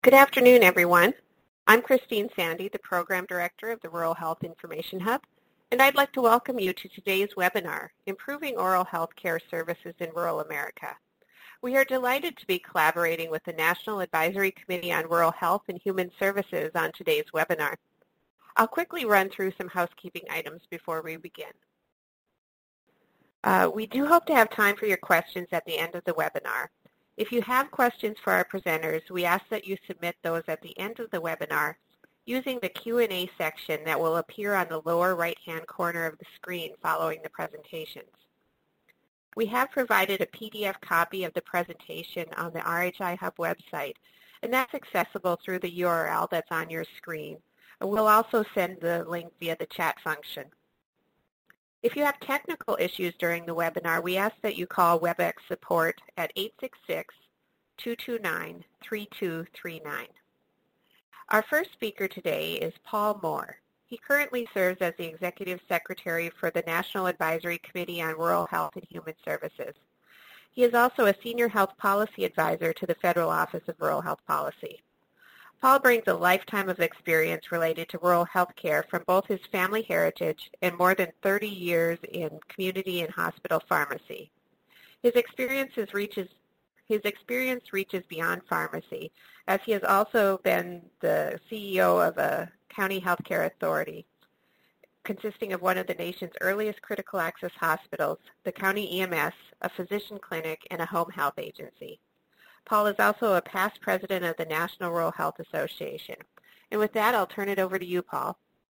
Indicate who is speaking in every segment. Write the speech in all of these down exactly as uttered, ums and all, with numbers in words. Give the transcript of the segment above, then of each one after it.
Speaker 1: Good afternoon, everyone. I'm Christine Sandy, the Program Director of the Rural Health Information Hub, and I'd like to welcome you to today's webinar, Improving Oral Health Care Services in Rural America. We are delighted to be collaborating with the National Advisory Committee on Rural Health and Human Services on today's webinar. I'll quickly run through some housekeeping items before we begin. Uh, we do hope to have time for your questions at the end of the webinar. If you have questions for our presenters, we ask that you submit those at the end of the webinar using the Q and A section that will appear on the lower right-hand corner of the screen following the presentations. We have provided a P D F copy of the presentation on the R H I Hub website, and that's accessible through the U R L that's on your screen. We'll also send the link via the chat function. If you have technical issues during the webinar, we ask that you call WebEx support at eight six six, two two nine, three two three nine. Our first speaker today is Paul Moore. He currently serves as the Executive Secretary for the National Advisory Committee on Rural Health and Human Services. He is also a Senior Health Policy Advisor to the Federal Office of Rural Health Policy. Paul brings a lifetime of experience related to rural health care from both his family heritage and more than thirty years in community and hospital pharmacy. His experiences reaches, his experience reaches beyond pharmacy, as he has also been the C E O of a county healthcare authority consisting of one of the nation's earliest critical access hospitals, the county E M S, a physician clinic, and a home health agency. Paul is also a past president of the National Rural Health Association. And with that, I'll turn it over to you, Paul.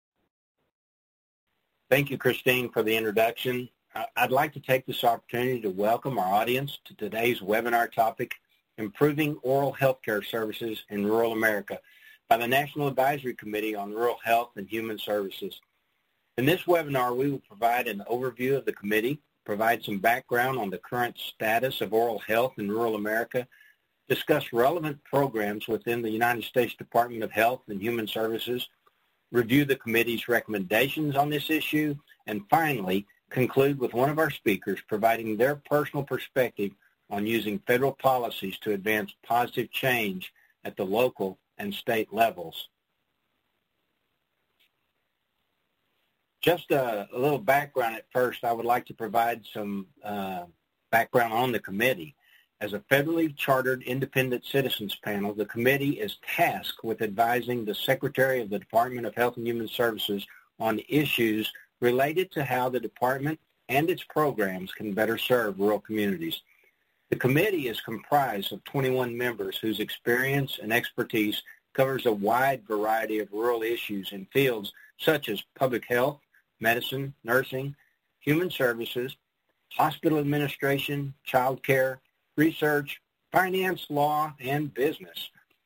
Speaker 2: Thank you, Christine, for the introduction. I'd like to take this opportunity to welcome our audience to today's webinar topic, Improving Oral Healthcare Services in Rural America, by the National Advisory Committee on Rural Health and Human Services. In this webinar, we will provide an overview of the committee, provide some background on the current status of oral health in rural America, discuss relevant programs within the United States Department of Health and Human Services, review the committee's recommendations on this issue, and finally, conclude with one of our speakers providing their personal perspective on using federal policies to advance positive change at the local and state levels. Just a, a little background at first. I would like to provide some uh, background on the committee. As a federally chartered independent citizens panel, the committee is tasked with advising the Secretary of the Department of Health and Human Services on issues related to how the department and its programs can better serve rural communities. The committee is comprised of twenty-one members whose experience and expertise covers a wide variety of rural issues in fields such as public health, medicine, nursing, human services, hospital administration, child care, research, finance, law, and business.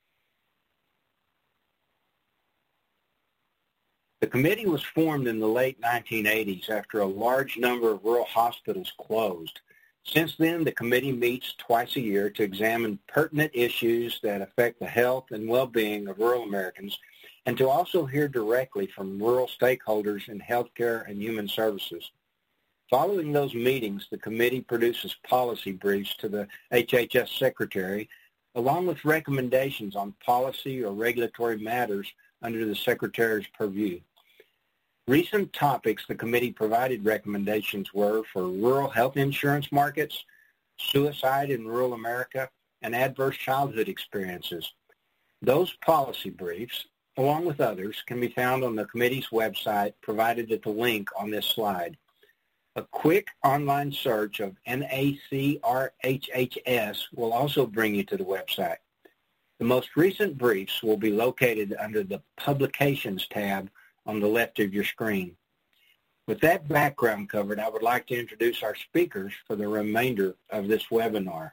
Speaker 2: The committee was formed in the late nineteen eighties after a large number of rural hospitals closed. Since then, the committee meets twice a year to examine pertinent issues that affect the health and well-being of rural Americans and to also hear directly from rural stakeholders in healthcare and human services. Following those meetings, the committee produces policy briefs to the H H S Secretary, along with recommendations on policy or regulatory matters under the Secretary's purview. Recent topics the committee provided recommendations were for rural health insurance markets, suicide in rural America, and adverse childhood experiences. Those policy briefs, along with others, can be found on the committee's website provided at the link on this slide. A quick online search of N A C R H H S will also bring you to the website. The most recent briefs will be located under the Publications tab on the left of your screen. With that background covered, I would like to introduce our speakers for the remainder of this webinar.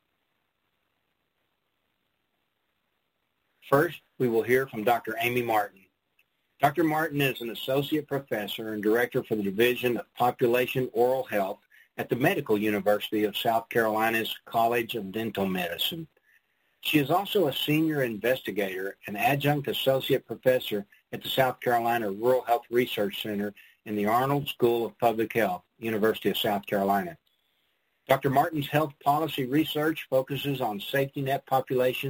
Speaker 2: First, we will hear from Doctor Amy Martin. Doctor Martin is an associate professor and director for the Division of Population Oral Health at the Medical University of South Carolina's College of Dental Medicine. She is also a senior investigator and adjunct associate professor at the South Carolina Rural Health Research Center in the Arnold School of Public Health, University of South Carolina. Doctor Martin's health policy research focuses on safety net populations,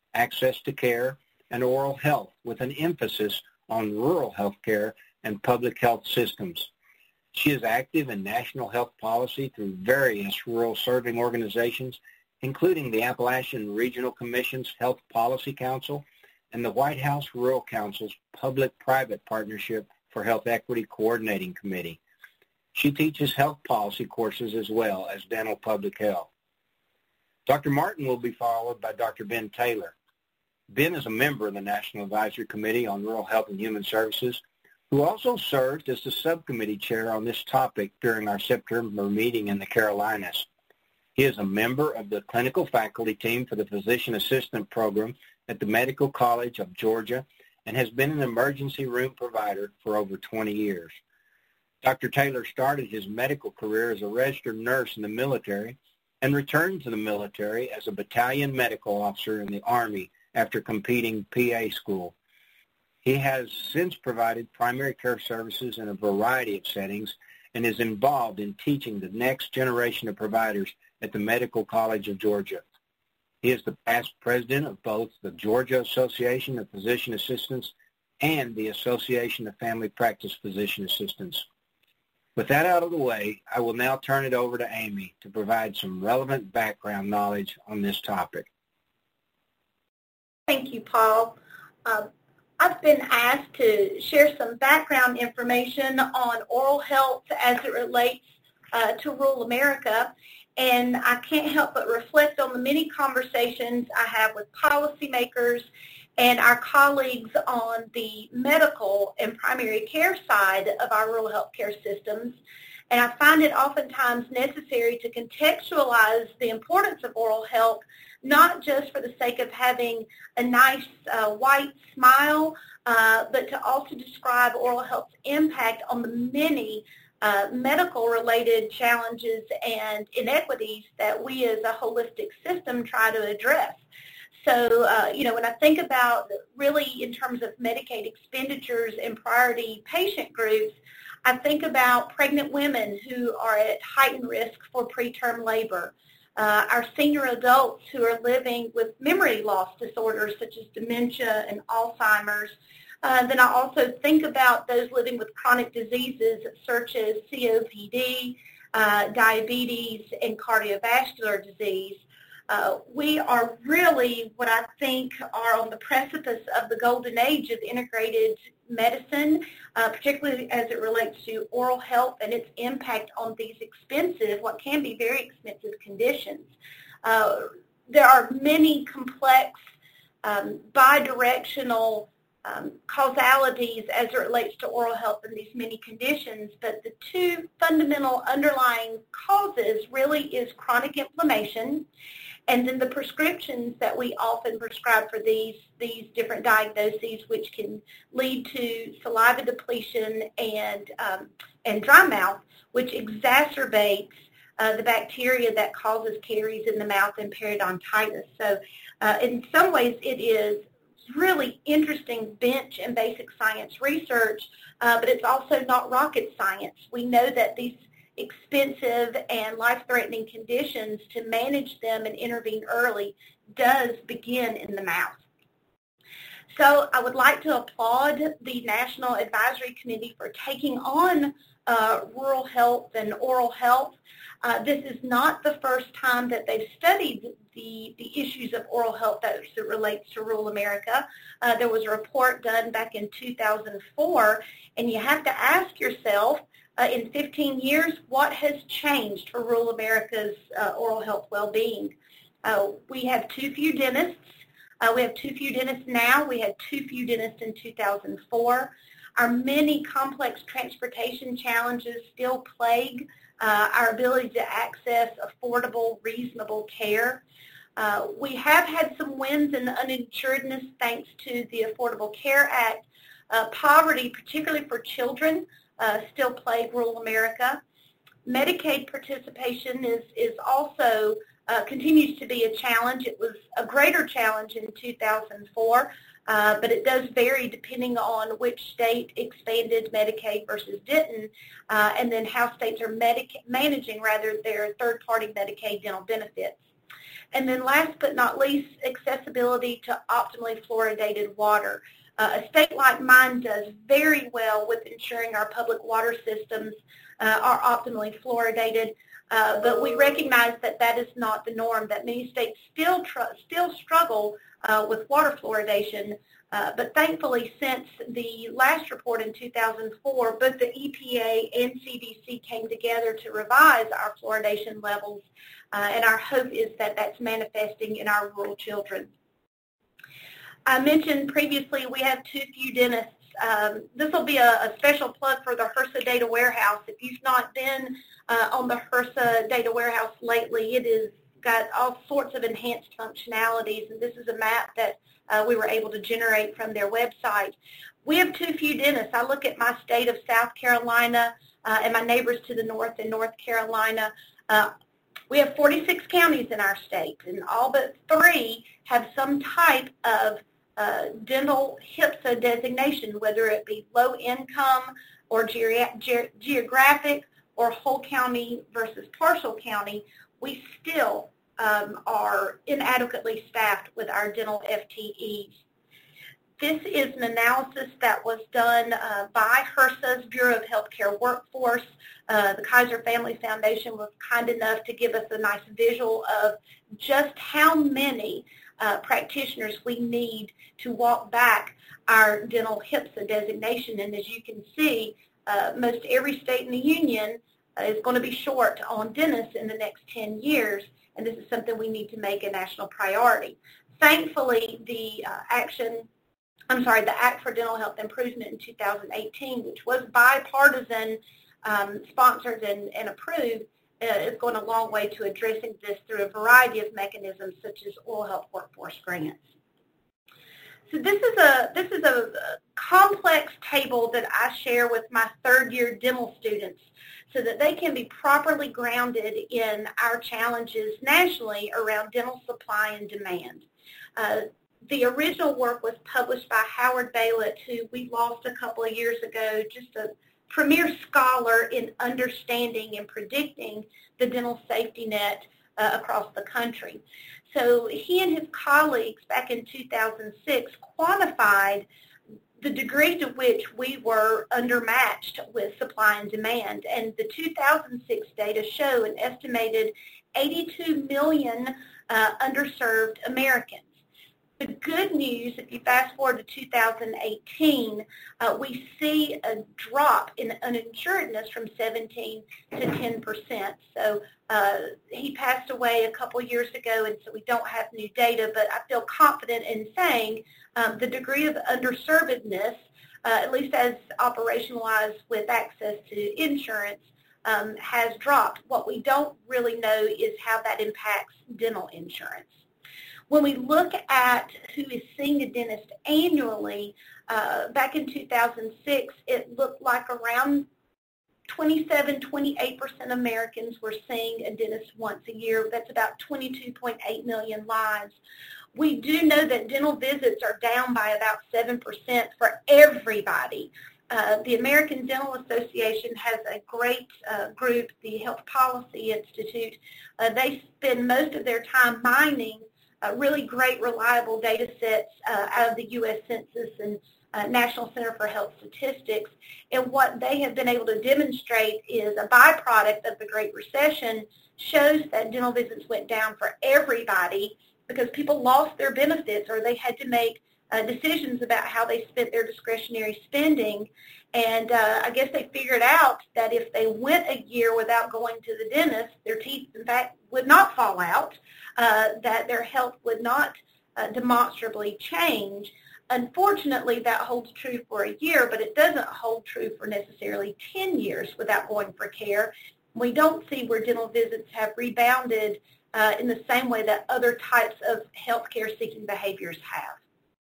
Speaker 2: access to care, and oral health, with an emphasis on rural health care and public health systems. She is active in national health policy through various rural serving organizations, including the Appalachian Regional Commission's Health Policy Council and the White House Rural Council's Public-Private Partnership for Health Equity Coordinating Committee. She teaches health policy courses as well as dental public health. Doctor Martin will be followed by Doctor Ben Taylor. Ben is a member of the National Advisory Committee on Rural Health and Human Services, who also served as the subcommittee chair on this topic during our September meeting in the Carolinas. He is a member of the clinical faculty team for the Physician Assistant Program at the Medical College of Georgia and has been an emergency room provider for over twenty years. Doctor Taylor started his medical career as a registered nurse in the military and returned to the military as a battalion medical officer in the Army after completing P A school. He has since provided primary care services in a variety of settings and is involved in teaching the next generation of providers at the Medical College of Georgia. He is the past president of both the Georgia Association of Physician Assistants and the Association of Family Practice Physician Assistants. With that out of the way, I will now turn it over to Amy to provide some relevant background knowledge on this topic.
Speaker 3: Thank you, Paul. Um, I've been asked to share some background information on oral health as it relates uh, to rural America, and I can't help but reflect on the many conversations I have with policymakers and our colleagues on the medical and primary care side of our rural health care systems. And I find it oftentimes necessary to contextualize the importance of oral health, not just for the sake of having a nice uh, white smile, uh, but to also describe oral health's impact on the many uh, medical-related challenges and inequities that we as a holistic system try to address. So, uh, you know, when I think about really in terms of Medicaid expenditures and priority patient groups, I think about pregnant women who are at heightened risk for preterm labor, uh, our senior adults who are living with memory loss disorders such as dementia and Alzheimer's. Uh, then I also think about those living with chronic diseases such as C O P D, uh, diabetes, and cardiovascular disease. Uh, we are really what I think are on the precipice of the golden age of integrated medicine, uh, particularly as it relates to oral health and its impact on these expensive, what can be very expensive conditions. Uh, there are many complex, um, bidirectional um, causalities as it relates to oral health in these many conditions, but the two fundamental underlying causes really is chronic inflammation, and then the prescriptions that we often prescribe for these, these different diagnoses, which can lead to saliva depletion and, um, and dry mouth, which exacerbates uh, the bacteria that causes caries in the mouth and periodontitis. So uh, in some ways it is really interesting bench and basic science research, uh, but it's also not rocket science. We know that these expensive and life-threatening conditions, to manage them and intervene early does begin in the mouth. So I would like to applaud the National Advisory Committee for taking on uh, rural health and oral health. Uh, this is not the first time that they've studied the, the issues of oral health as it relates to rural America. Uh, there was a report done back in two thousand four, and you have to ask yourself, Uh, in fifteen years, what has changed for rural America's uh, oral health well-being? Uh, we have too few dentists. Uh, we have too few dentists now. We had too few dentists in two thousand four. Our many complex transportation challenges still plague uh, our ability to access affordable, reasonable care. Uh, we have had some wins in uninsuredness thanks to the Affordable Care Act. Uh, poverty, particularly for children, Uh, still plague rural America. Medicaid participation is, is also, uh, continues to be a challenge. It was a greater challenge in two thousand four, uh, but it does vary depending on which state expanded Medicaid versus didn't, uh, and then how states are medic- managing rather their third-party Medicaid dental benefits. And then last but not least, accessibility to optimally fluoridated water. Uh, a state like mine does very well with ensuring our public water systems uh, are optimally fluoridated, uh, but we recognize that that is not the norm, that many states still, tr- still struggle uh, with water fluoridation. Uh, but thankfully, since the last report in two thousand four, both the E P A and C D C came together to revise our fluoridation levels, uh, and our hope is that that's manifesting in our rural children. I mentioned previously we have too few dentists. Um, this will be a, a special plug for the HRSA Data Warehouse. If you've not been uh, on the HRSA Data Warehouse lately, it has got all sorts of enhanced functionalities, and this is a map that uh, we were able to generate from their website. We have too few dentists. I look at my state of South Carolina uh, and my neighbors to the north in North Carolina. Uh, we have forty-six counties in our state, and all but three have some type of uh, dental HIPSA designation, whether it be low income or ge- ge- geographic or whole county versus partial county. We still um, are inadequately staffed with our dental F T Es. This is an analysis that was done uh, by HRSA's Bureau of Healthcare Workforce. Uh, the Kaiser Family Foundation was kind enough to give us a nice visual of just how many uh, practitioners we need to walk back our dental HIPSA designation. And as you can see, uh, most every state in the union uh, is going to be short on dentists in the next ten years, and this is something we need to make a national priority. Thankfully, the uh, action I'm sorry, the Act for Dental Health Improvement in two thousand eighteen, which was bipartisan, um, sponsored and, and approved, uh, is going a long way to addressing this through a variety of mechanisms such as oral health workforce grants. So this is a this is a, a complex table that I share with my third-year dental students so that they can be properly grounded in our challenges nationally around dental supply and demand. Uh, The original work was published by Howard Baylett, who we lost a couple of years ago, just a premier scholar in understanding and predicting the dental safety net uh, across the country. So he and his colleagues back in two thousand six quantified the degree to which we were undermatched with supply and demand. And the two thousand six data show an estimated eighty-two million uh, underserved Americans. The good news, if you fast forward to two thousand eighteen, uh, we see a drop in uninsuredness from seventeen to ten percent. So uh, he passed away a couple years ago, and so we don't have new data, but I feel confident in saying um, the degree of underservedness, uh, at least as operationalized with access to insurance, um, has dropped. What we don't really know is how that impacts dental insurance. When we look at who is seeing a dentist annually, uh, back in two thousand six, it looked like around twenty-seven, twenty-eight percent of Americans were seeing a dentist once a year. That's about twenty-two point eight million lives. We do know that dental visits are down by about seven percent for everybody. Uh, the American Dental Association has a great uh, group, the Health Policy Institute. Uh, they spend most of their time mining Uh, really great, reliable data sets uh, out of the U S Census and uh, National Center for Health Statistics. And what they have been able to demonstrate is a byproduct of the Great Recession shows that dental visits went down for everybody because people lost their benefits or they had to make uh, decisions about how they spent their discretionary spending. And uh, I guess they figured out that if they went a year without going to the dentist, their teeth, in fact, would not fall out, uh, that their health would not uh, demonstrably change. Unfortunately, that holds true for a year, but it doesn't hold true for necessarily ten years without going for care. We don't see where dental visits have rebounded uh, in the same way that other types of healthcare-seeking behaviors have.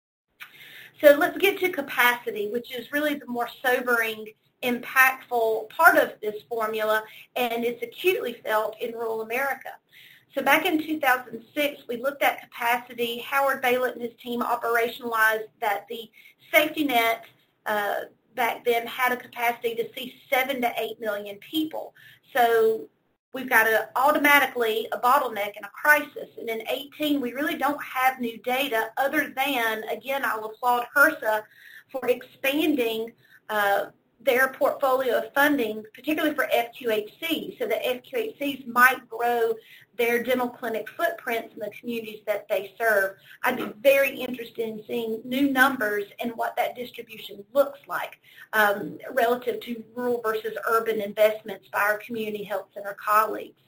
Speaker 3: So let's get to capacity, which is really the more sobering, impactful part of this formula, and it's acutely felt in rural America. So back in two thousand six, we looked at capacity. Howard Baylett and his team operationalized that the safety net uh, back then had a capacity to see seven to eight million people. So we've got a, automatically a bottleneck and a crisis. And in eighteen, we really don't have new data other than, again, I'll applaud HRSA for expanding uh, their portfolio of funding, particularly for F Q H C, so that F Q H Cs might grow their dental clinic footprints in the communities that they serve. I'd be very interested in seeing new numbers and what that distribution looks like um, relative to rural versus urban investments by our community health center colleagues.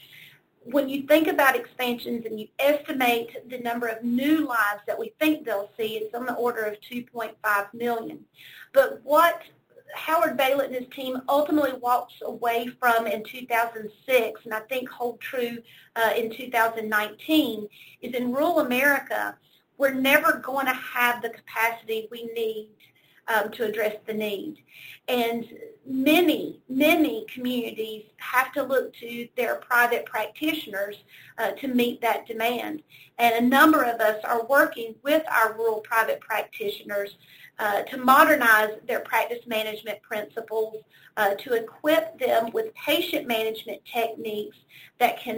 Speaker 3: When you think about expansions and you estimate the number of new lives that we think they'll see, it's on the order of two point five million. But what Howard Bailett and his team ultimately walks away from in two thousand six, and I think hold true uh, in two thousand nineteen, is in rural America, we're never going to have the capacity we need um, to address the need. And many, many communities have to look to their private practitioners uh, to meet that demand. And a number of us are working with our rural private practitioners Uh, to modernize their practice management principles, uh, to equip them with patient management techniques that can,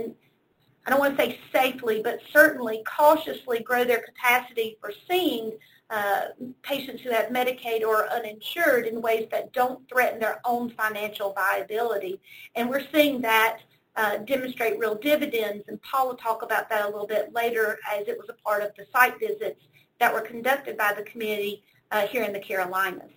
Speaker 3: I don't want to say safely, but certainly cautiously grow their capacity for seeing uh, patients who have Medicaid or uninsured in ways that don't threaten their own financial viability. And we're seeing that uh, demonstrate real dividends, and Paul will talk about that a little bit later, as it was a part of the site visits that were conducted by the community Uh, here in the Carolinas.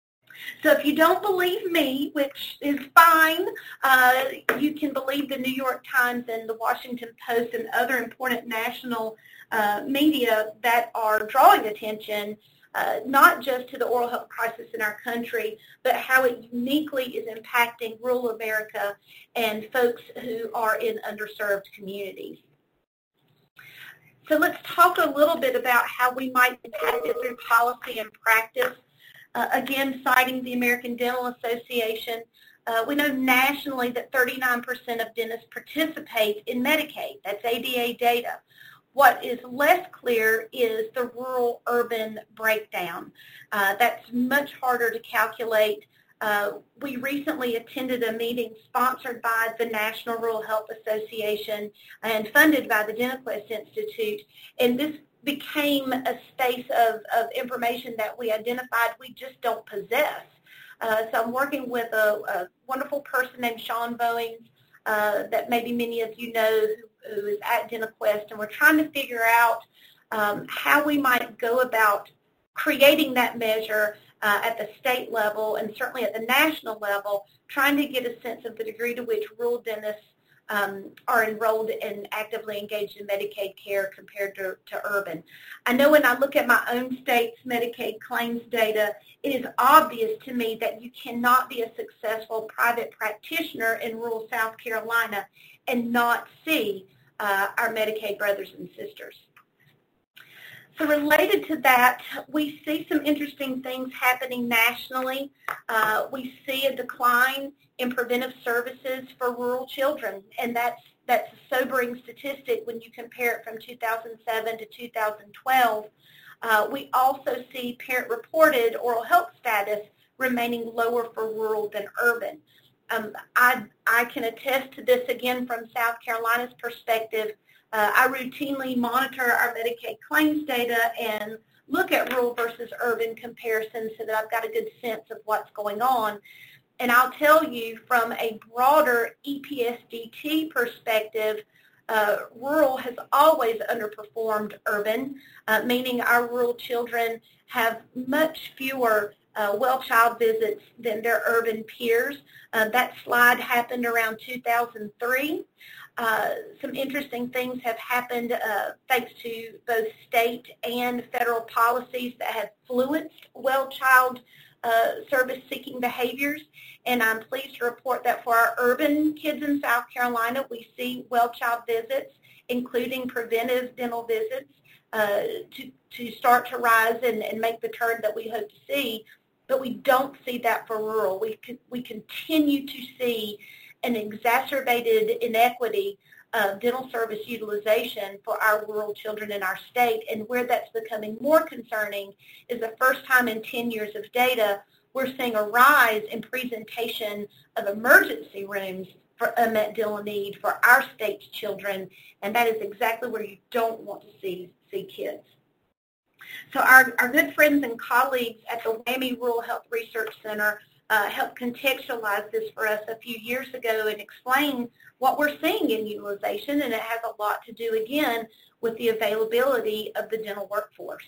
Speaker 3: So if you don't believe me, which is fine, uh, you can believe the New York Times and the Washington Post and other important national uh, media that are drawing attention uh, not just to the oral health crisis in our country, but how it uniquely is impacting rural America and folks who are in underserved communities. So let's talk a little bit about how we might impact it through policy and practice. Uh, again, citing the American Dental Association, uh, we know nationally that thirty-nine percent of dentists participate in Medicaid. That's A D A data. What is less clear is the rural-urban breakdown. Uh, that's much harder to calculate. Uh, we recently attended a meeting sponsored by the National Rural Health Association and funded by the DentaQuest Institute, and this became a space of, of information that we identified we just don't possess. Uh, so I'm working with a, a wonderful person named Sean Bowings uh, that maybe many of you know who, who is at DentaQuest, and we're trying to figure out um, how we might go about creating that measure Uh, at the state level and certainly at the national level, trying to get a sense of the degree to which rural dentists um, are enrolled and actively engaged in Medicaid care compared to, to urban. I know when I look at my own state's Medicaid claims data, it is obvious to me that you cannot be a successful private practitioner in rural South Carolina and not see uh, our Medicaid brothers and sisters. So related to that, we see some interesting things happening nationally. Uh, we see a decline in preventive services for rural children, and that's that's a sobering statistic when you compare it from two thousand seven to two thousand twelve. Uh, we also see parent-reported oral health status remaining lower for rural than urban. Um, I, I can attest to this again from South Carolina's perspective. Uh, I routinely monitor our Medicaid claims data and look at rural versus urban comparisons so that I've got a good sense of what's going on. And I'll tell you from a broader E P S D T perspective, uh, rural has always underperformed urban, uh, meaning our rural children have much fewer uh, well child visits than their urban peers. Uh, that slide happened around two thousand three. Uh, some interesting things have happened uh, thanks to both state and federal policies that have influenced well child uh, service-seeking behaviors. And I'm pleased to report that for our urban kids in South Carolina, we see well child visits, including preventive dental visits, uh, to, to start to rise and, and make the turn that we hope to see. But we don't see that for rural. We, we continue to see an exacerbated inequity of dental service utilization for our rural children in our state. And where that's becoming more concerning is the first time in ten years of data, we're seeing a rise in presentation of emergency rooms for unmet dental need for our state's children, and that is exactly where you don't want to see, see kids. So our, our good friends and colleagues at the WWAMI Rural Health Research Center uh, helped contextualize this for us a few years ago and explain what we're seeing in utilization, and it has a lot to do, again, with the availability of the dental workforce.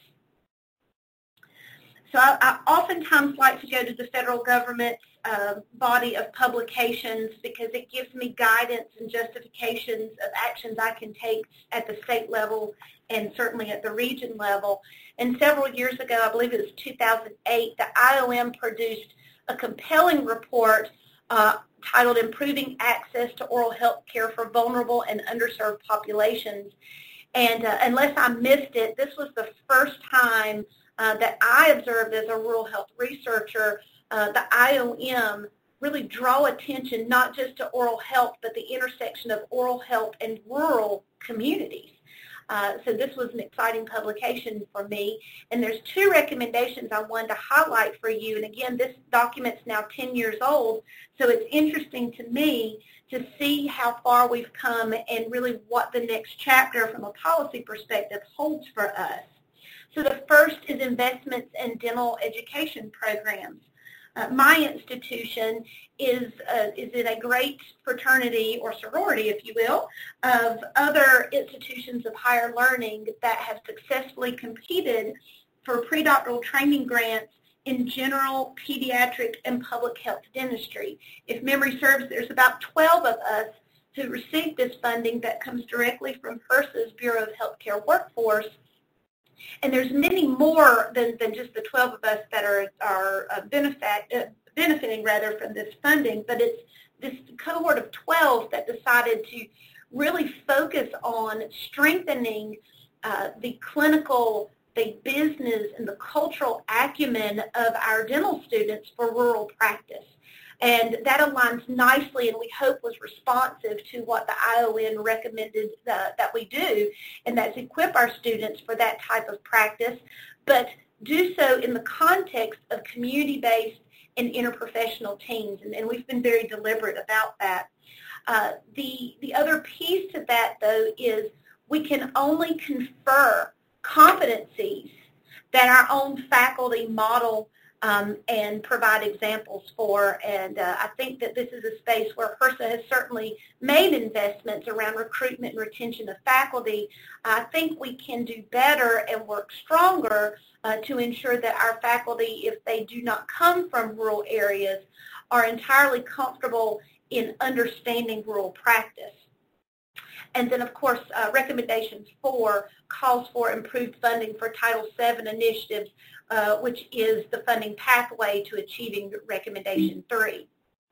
Speaker 3: So I, I oftentimes like to go to the federal government's uh, body of publications because it gives me guidance and justifications of actions I can take at the state level and certainly at the region level. And several years ago, I believe it was two thousand eight, the I O M produced a compelling report uh, titled Improving Access to Oral Health Care for Vulnerable and Underserved Populations. And uh, unless I missed it, this was the first time uh, that I observed as a rural health researcher, uh, the I O M really draw attention not just to oral health, but the intersection of oral health and rural communities. Uh, so this was an exciting publication for me. And there's two recommendations I wanted to highlight for you. And again, this document's now ten years old, so it's interesting to me to see how far we've come and really what the next chapter from a policy perspective holds for us. So the first is investments in dental education programs. Uh, my institution is, uh, is in a great fraternity or sorority, if you will, of other institutions of higher learning that have successfully competed for predoctoral training grants in general, pediatric, and public health dentistry. If memory serves, there's about twelve of us who receive this funding that comes directly from HRSA's Bureau of Healthcare Workforce. And there's many more than, than just the twelve of us that are, are uh, benefit, uh, benefiting rather from this funding, but it's this cohort of twelve that decided to really focus on strengthening uh, the clinical, the business, and the cultural acumen of our dental students for rural practice. And that aligns nicely and we hope was responsive to what the I O M recommended uh, that we do, and that's equip our students for that type of practice, but do so in the context of community-based and interprofessional teams, and, and we've been very deliberate about that. Uh, the, the other piece to that, though, is we can only confer competencies that our own faculty model Um, and provide examples for. And uh, I think that this is a space where HRSA has certainly made investments around recruitment and retention of faculty. I think we can do better and work stronger uh, to ensure that our faculty, if they do not come from rural areas, are entirely comfortable in understanding rural practice. And then, of course, uh, recommendations four calls for improved funding for Title seven initiatives, uh, which is the funding pathway to achieving recommendation three.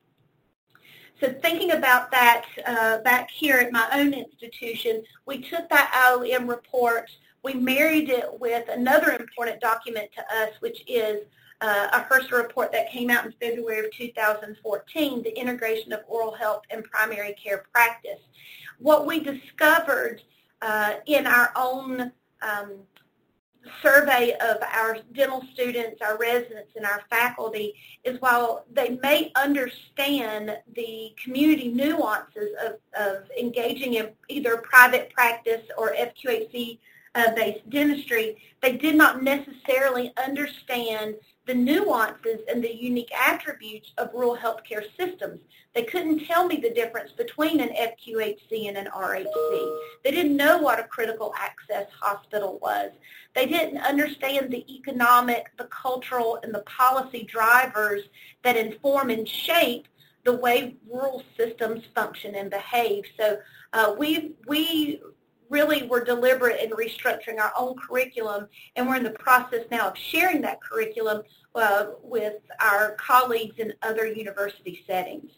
Speaker 3: So thinking about that uh, back here at my own institution, we took that I O M report, we married it with another important document to us, which is uh, a HRSA report that came out in February of two thousand fourteen, the integration of oral health and primary care practice. What we discovered uh, in our own um, survey of our dental students, our residents, and our faculty is while they may understand the community nuances of, of engaging in either private practice or F Q H C-based dentistry, they did not necessarily understand the nuances and the unique attributes of rural healthcare systems. They couldn't tell me the difference between an F Q H C and an R H C. They didn't know what a critical access hospital was. They didn't understand the economic, the cultural, and the policy drivers that inform and shape the way rural systems function and behave. So uh, we, we really were deliberate in restructuring our own curriculum, and we're in the process now of sharing that curriculum uh, with our colleagues in other university settings.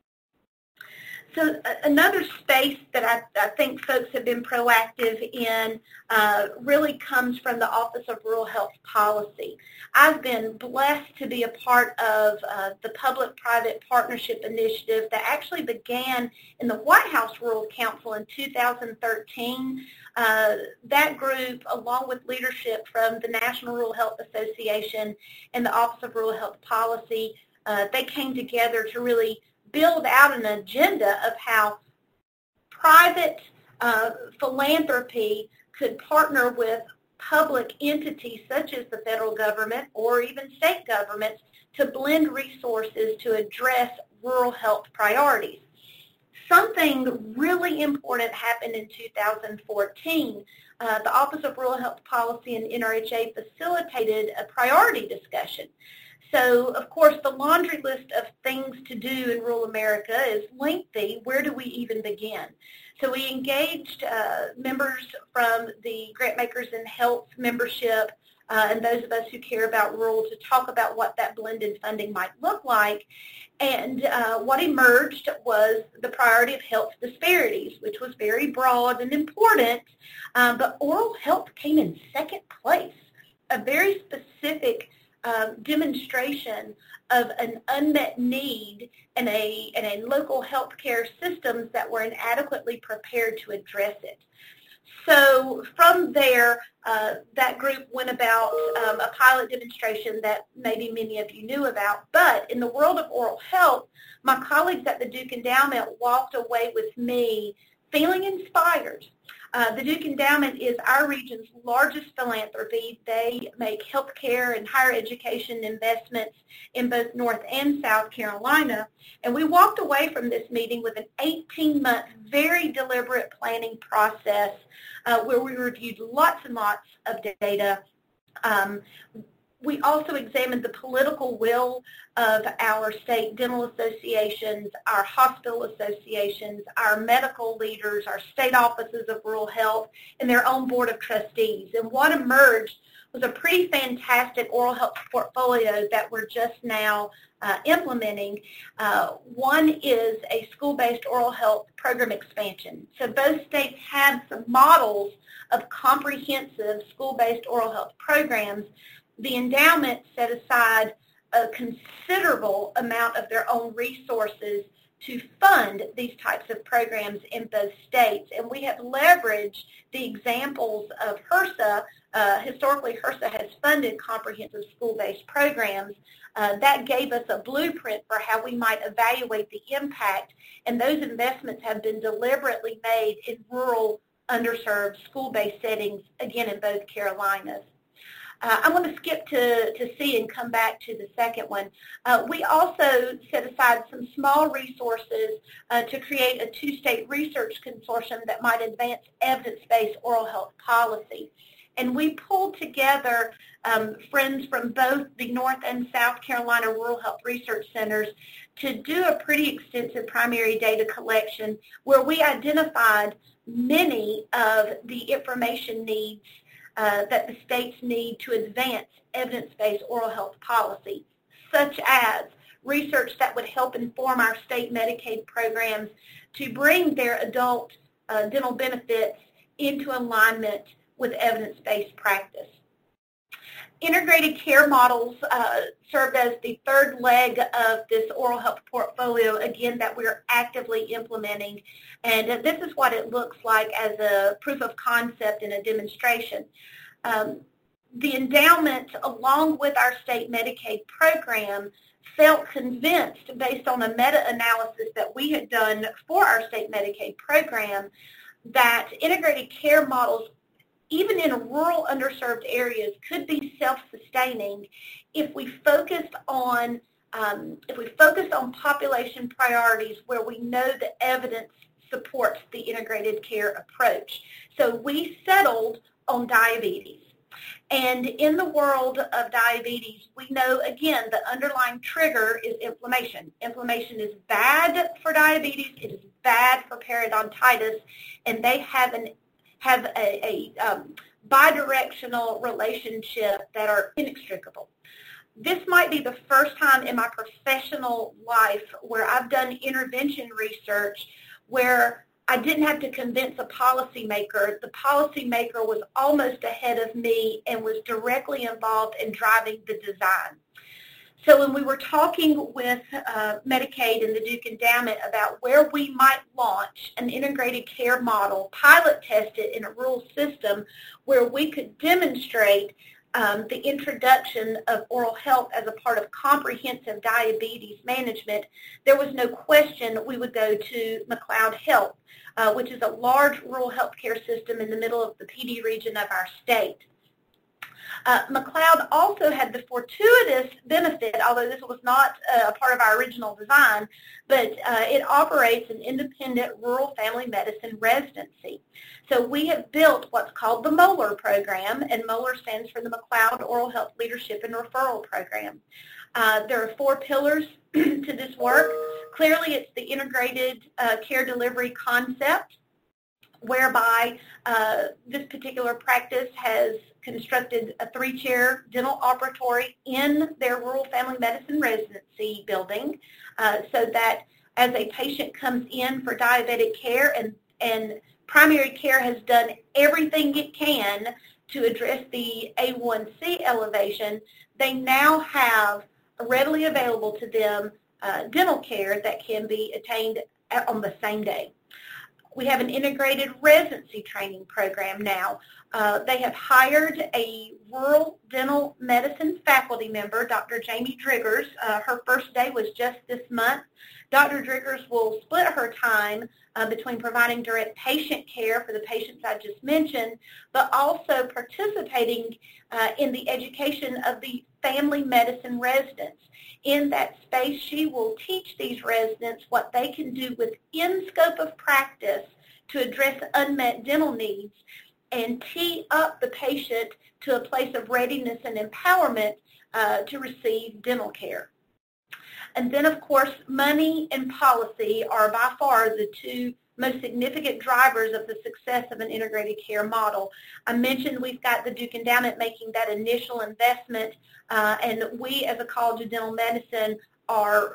Speaker 3: So uh, another space that I, I think folks have been proactive in uh, really comes from the Office of Rural Health Policy. I've been blessed to be a part of uh, the Public-Private Partnership Initiative that actually began in the White House Rural Council in two thousand thirteen. Uh, that group, along with leadership from the National Rural Health Association and the Office of Rural Health Policy, uh, they came together to really build out an agenda of how private uh, philanthropy could partner with public entities such as the federal government or even state governments to blend resources to address rural health priorities. Something really important happened in two thousand fourteen. Uh, the Office of Rural Health Policy and N R H A facilitated a priority discussion. So, of course, the laundry list of things to do in rural America is lengthy. Where do we even begin? So we engaged uh, members from the Grantmakers in Health membership uh, and those of us who care about rural to talk about what that blended funding might look like. And uh, what emerged was the priority of health disparities, which was very broad and important, um, but oral health came in second place, a very specific um, demonstration of an unmet need in a, in a local healthcare systems that were inadequately prepared to address it. So from there, uh, that group went about um, a pilot demonstration that maybe many of you knew about. But in the world of oral health, my colleagues at the Duke Endowment walked away with me feeling inspired. Uh, the Duke Endowment is our region's largest philanthropy. They make healthcare and higher education investments in both North and South Carolina. And we walked away from this meeting with an eighteen-month, very deliberate planning process uh, where we reviewed lots and lots of data. Um, We also examined the political will of our state dental associations, our hospital associations, our medical leaders, our state offices of rural health, and their own board of trustees. And what emerged was a pretty fantastic oral health portfolio that we're just now uh, implementing. Uh, one is a school-based oral health program expansion. So both states had some models of comprehensive school-based oral health programs. The endowment set aside a considerable amount of their own resources to fund these types of programs in both states. And we have leveraged the examples of HRSA. Uh, historically, HRSA has funded comprehensive school-based programs. Uh, that gave us a blueprint for how we might evaluate the impact, and those investments have been deliberately made in rural, underserved, school-based settings, again, in both Carolinas. Uh, I want to skip to, to C and come back to the second one. Uh, we also set aside some small resources uh, to create a two-state research consortium that might advance evidence-based oral health policy. And we pulled together um, friends from both the North and South Carolina Rural Health Research Centers to do a pretty extensive primary data collection where we identified many of the information needs Uh, that the states need to advance evidence-based oral health policy, such as research that would help inform our state Medicaid programs to bring their adult uh, dental benefits into alignment with evidence-based practice. Integrated care models uh, served as the third leg of this oral health portfolio, again, that we're actively implementing. And uh, this is what it looks like as a proof of concept in a demonstration. Um, the endowment, along with our state Medicaid program, felt convinced, based on a meta-analysis that we had done for our state Medicaid program, that integrated care models, even in rural underserved areas, could be self-sustaining if we focused on um, if we focused on population priorities where we know the evidence supports the integrated care approach. So we settled on diabetes. And in the world of diabetes, we know, again, the underlying trigger is inflammation. Inflammation is bad for diabetes. It is bad for periodontitis, and they have an have a, a um, bidirectional relationship that are inextricable. This might be the first time in my professional life where I've done intervention research where I didn't have to convince a policymaker. The policymaker was almost ahead of me and was directly involved in driving the design. So when we were talking with uh, Medicaid and the Duke Endowment about where we might launch an integrated care model, pilot test it in a rural system where we could demonstrate um, the introduction of oral health as a part of comprehensive diabetes management, there was no question we would go to McLeod Health, uh, which is a large rural healthcare system in the middle of the P D region of our state. Uh, McLeod also had the fortuitous benefit, although this was not uh, a part of our original design, but uh, it operates an independent rural family medicine residency. So we have built what's called the MOLAR program, and MOLAR stands for the McLeod Oral Health Leadership and Referral Program. Uh, there are four pillars to this work. Clearly, it's the integrated uh, care delivery concept, whereby uh, this particular practice has constructed a three-chair dental operatory in their rural family medicine residency building uh, so that as a patient comes in for diabetic care and, and primary care has done everything it can to address the A one C elevation, they now have readily available to them uh, dental care that can be attained on the same day. We have an integrated residency training program now. Uh, they have hired a rural dental medicine faculty member, Doctor Jamie Driggers. Uh, her first day was just this month. Doctor Driggers will split her time uh, between providing direct patient care for the patients I just mentioned, but also participating uh, in the education of the family medicine residents. In that space, she will teach these residents what they can do within scope of practice to address unmet dental needs and tee up the patient to a place of readiness and empowerment uh, to receive dental care. And then, of course, money and policy are by far the two most significant drivers of the success of an integrated care model. I mentioned we've got the Duke Endowment making that initial investment, uh, and we as a College of Dental Medicine are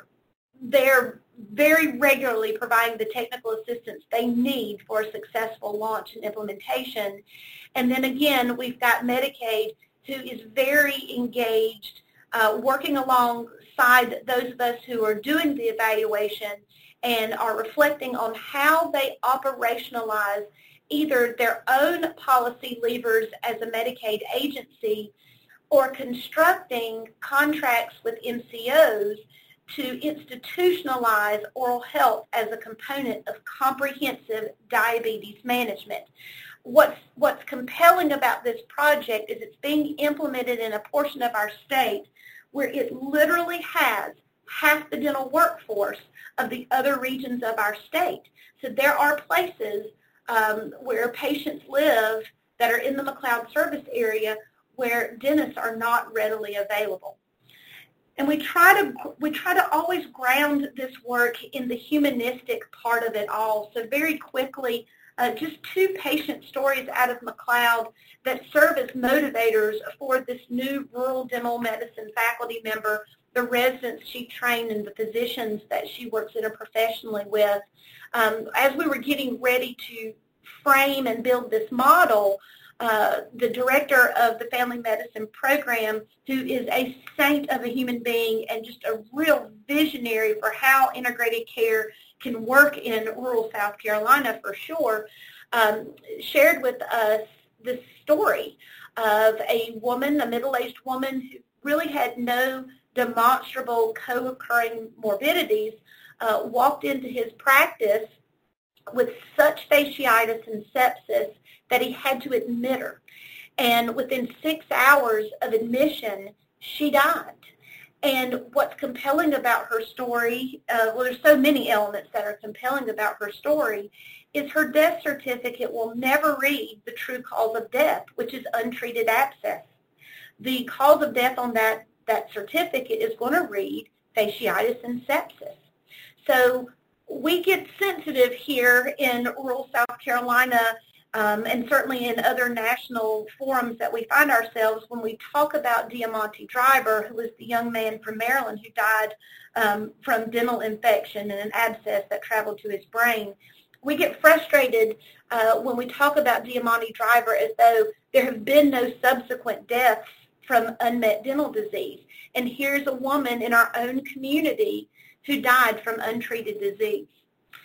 Speaker 3: there very regularly providing the technical assistance they need for a successful launch and implementation. And then again, we've got Medicaid, who is very engaged, uh, working alongside those of us who are doing the evaluation and are reflecting on how they operationalize either their own policy levers as a Medicaid agency or constructing contracts with M C Os to institutionalize oral health as a component of comprehensive diabetes management. What's, what's compelling about this project is it's being implemented in a portion of our state where it literally has half the dental workforce of the other regions of our state. So there are places um, where patients live that are in the McLeod service area where dentists are not readily available. And we try to we try to always ground this work in the humanistic part of it all. So very quickly, uh, just two patient stories out of McLeod that serve as motivators for this new rural dental medicine faculty member, the residents she trained, and the physicians that she works interprofessionally with. Um, as we were getting ready to frame and build this model, Uh, the director of the family medicine program, who is a saint of a human being and just a real visionary for how integrated care can work in rural South Carolina for sure, um, shared with us this story of a woman, a middle-aged woman who really had no demonstrable co-occurring morbidities, uh, walked into his practice with such fasciitis and sepsis that he had to admit her. And within six hours of admission, she died. And what's compelling about her story, uh, well, there's so many elements that are compelling about her story, is her death certificate will never read the true cause of death, which is untreated abscess. The cause of death on that, that certificate is going to read fasciitis and sepsis. So we get sensitive here in rural South Carolina, Um, and certainly in other national forums that we find ourselves when we talk about Diamante Driver, who was the young man from Maryland who died um, from dental infection and an abscess that traveled to his brain. We get frustrated uh, when we talk about Diamante Driver as though there have been no subsequent deaths from unmet dental disease. And here's a woman in our own community who died from untreated disease.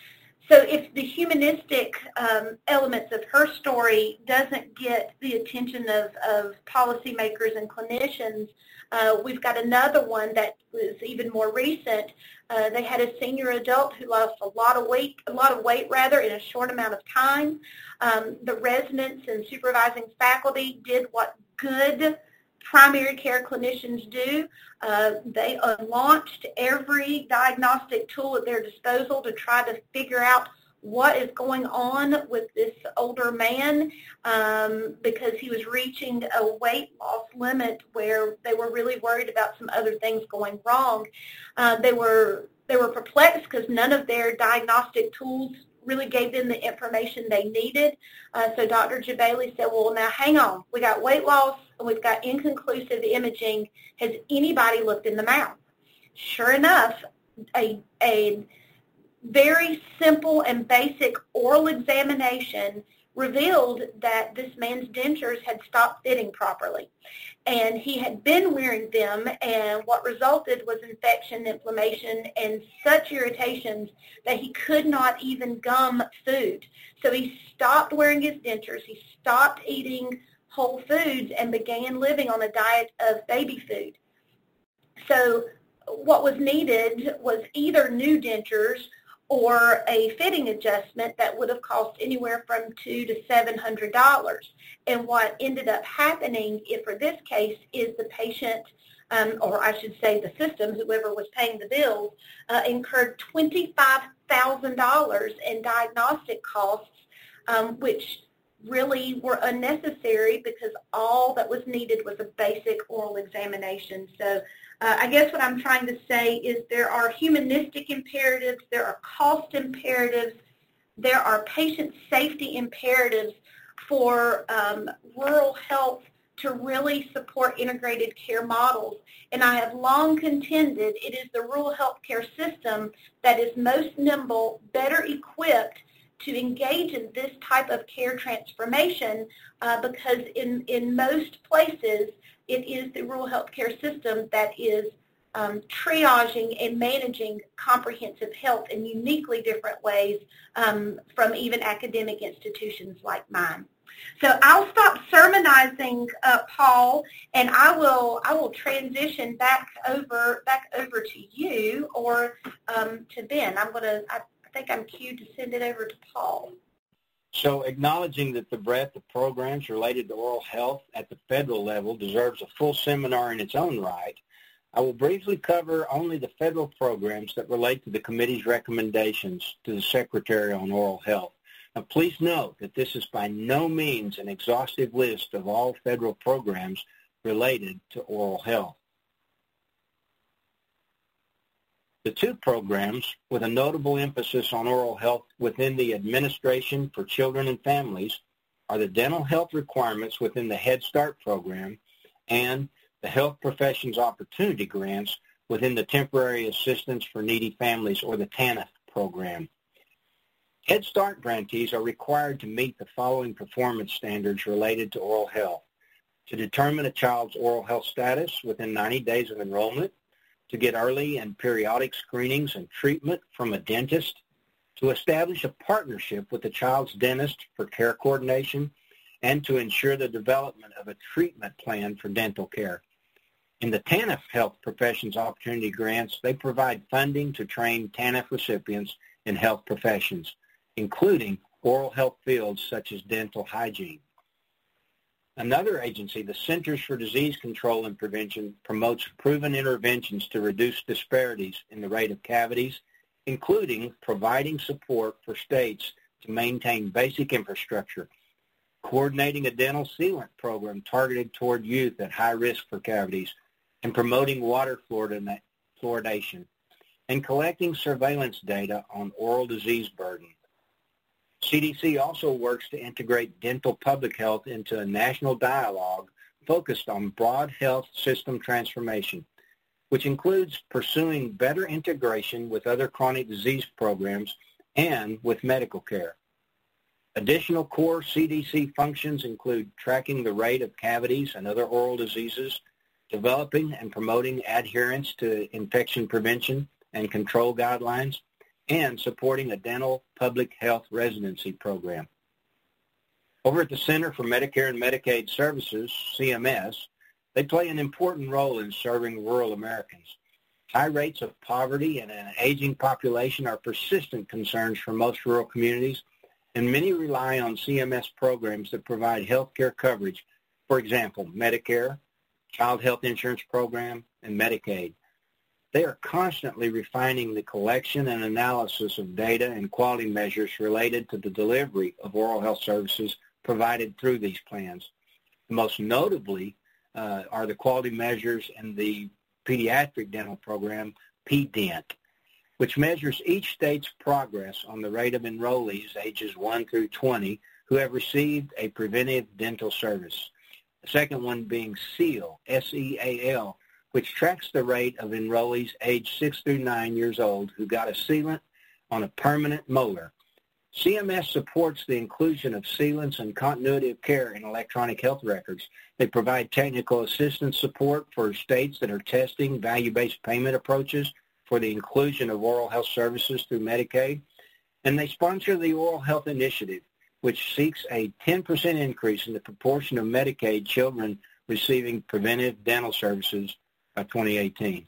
Speaker 3: So if the humanistic um, elements of her story doesn't get the attention of, of policymakers and clinicians, uh, we've got another one that was even more recent. Uh, they had a senior adult who lost a lot of weight, a lot of weight rather, in a short amount of time. Um, the residents and supervising faculty did what good primary care clinicians do. Uh, they uh, launched every diagnostic tool at their disposal to try to figure out what is going on with this older man, um, because he was reaching a weight loss limit where they were really worried about some other things going wrong. Uh, they were they were perplexed because none of their diagnostic tools really gave them the information they needed. Uh, so Doctor Jebailey said, well, now hang on. We got weight loss, and we've got inconclusive imaging. Has anybody looked in the mouth? Sure enough, a, a very simple and basic oral examination revealed that this man's dentures had stopped fitting properly. And he had been wearing them, and what resulted was infection, inflammation, and such irritations that he could not even gum food. So he stopped wearing his dentures, he stopped eating whole foods, and began living on a diet of baby food. So what was needed was either new dentures or a fitting adjustment that would have cost anywhere from two to seven hundred dollars. And what ended up happening, if for this case, is the patient, um, or I should say the system, whoever was paying the bills, uh, incurred twenty-five thousand dollars in diagnostic costs, um, which really were unnecessary because all that was needed was a basic oral examination. So uh, I guess what I'm trying to say is there are humanistic imperatives, there are cost imperatives, there are patient safety imperatives for um, rural health to really support integrated care models. And I have long contended it is the rural health care system that is most nimble, better equipped to engage in this type of care transformation uh, because in, in most places it is the rural health care system that is um, triaging and managing comprehensive health in uniquely different ways um, from even academic institutions like mine. So I'll stop sermonizing, uh, Paul, and I will I will transition back over back over to you or um, to Ben. I'm going to. I think I'm cued to send it over to Paul.
Speaker 2: So acknowledging that the breadth of programs related to oral health at the federal level deserves a full seminar in its own right, I will briefly cover only the federal programs that relate to the committee's recommendations to the Secretary on Oral Health. Now, please note that this is by no means an exhaustive list of all federal programs related to oral health. The two programs, with a notable emphasis on oral health within the Administration for Children and Families, are the dental health requirements within the Head Start program and the Health Professions Opportunity Grants within the Temporary Assistance for Needy Families, or the TANF program. Head Start grantees are required to meet the following performance standards related to oral health: to determine a child's oral health status within ninety days of enrollment, to get early and periodic screenings and treatment from a dentist, to establish a partnership with the child's dentist for care coordination, and to ensure the development of a treatment plan for dental care. In the TANF Health Professions Opportunity Grants, they provide funding to train TANF recipients in health professions, including oral health fields such as dental hygiene. Another agency, the Centers for Disease Control and Prevention, promotes proven interventions to reduce disparities in the rate of cavities, including providing support for states to maintain basic infrastructure, coordinating a dental sealant program targeted toward youth at high risk for cavities, and promoting water fluoridation, and collecting surveillance data on oral disease burden. C D C also works to integrate dental public health into a national dialogue focused on broad health system transformation, which includes pursuing better integration with other chronic disease programs and with medical care. Additional core C D C functions include tracking the rate of cavities and other oral diseases, developing and promoting adherence to infection prevention and control guidelines, and supporting a dental public health residency program. Over at the Center for Medicare and Medicaid Services, C M S, they play an important role in serving rural Americans. High rates of poverty and an aging population are persistent concerns for most rural communities, and many rely on C M S programs that provide health care coverage, for example, Medicare, Child Health Insurance Program, and Medicaid. They are constantly refining the collection and analysis of data and quality measures related to the delivery of oral health services provided through these plans. Most notably uh, are the quality measures in the Pediatric Dental Program, P D E N T, which measures each state's progress on the rate of enrollees ages one through twenty who have received a preventive dental service. The second one being SEAL, S E A L, which tracks the rate of enrollees aged six through nine years old who got a sealant on a permanent molar. C M S supports the inclusion of sealants and continuity of care in electronic health records. They provide technical assistance support for states that are testing value-based payment approaches for the inclusion of oral health services through Medicaid. And they sponsor the Oral Health Initiative, which seeks a ten percent increase in the proportion of Medicaid children receiving preventive dental services by twenty eighteen.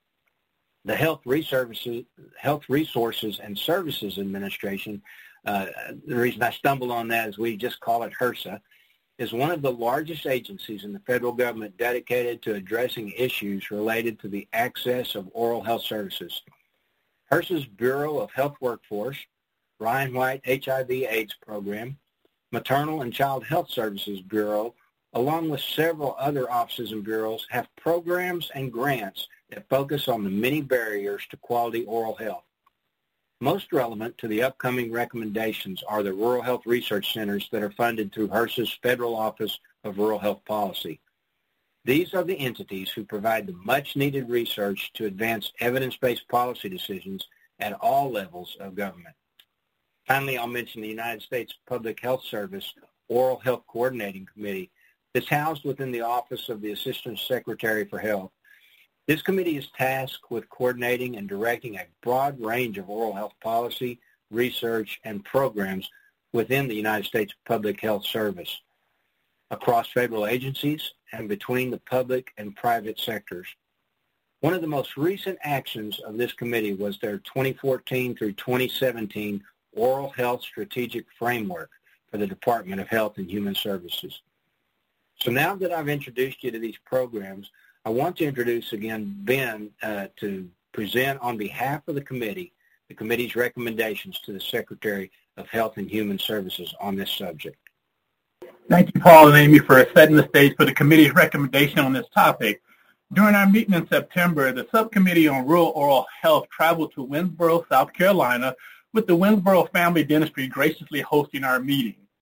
Speaker 2: The Health Resources, Health Resources and Services Administration, uh, the reason I stumbled on that is we just call it HRSA, is one of the largest agencies in the federal government dedicated to addressing issues related to the access of oral health services. HRSA's Bureau of Health Workforce, Ryan White H I V AIDS Program, Maternal and Child Health Services Bureau, along with several other offices and bureaus, have programs and grants that focus on the many barriers to quality oral health. Most relevant to the upcoming recommendations are the Rural Health Research Centers that are funded through HRSA's Federal Office of Rural Health Policy. These are the entities who provide the much-needed research to advance evidence-based policy decisions at all levels of government. Finally, I'll mention the United States Public Health Service Oral Health Coordinating Committee that's housed within the Office of the Assistant Secretary for Health. This committee is tasked with coordinating and directing a broad range of oral health policy, research, and programs within the United States Public Health Service, across federal agencies, and between the public and private sectors. One of the most recent actions of this committee was their twenty fourteen through twenty seventeen Oral Health Strategic Framework for the Department of Health and Human Services. So now that I've introduced you to these programs, I want to introduce again Ben uh, to present on behalf of the committee the committee's recommendations to the Secretary of Health and Human Services on this subject.
Speaker 4: Thank you, Paul and Amy, for setting the stage for the committee's recommendation on this topic. During our meeting in September, the Subcommittee on Rural Oral Health traveled to Winnsboro, South Carolina, with the Winnsboro Family Dentistry graciously hosting our meeting.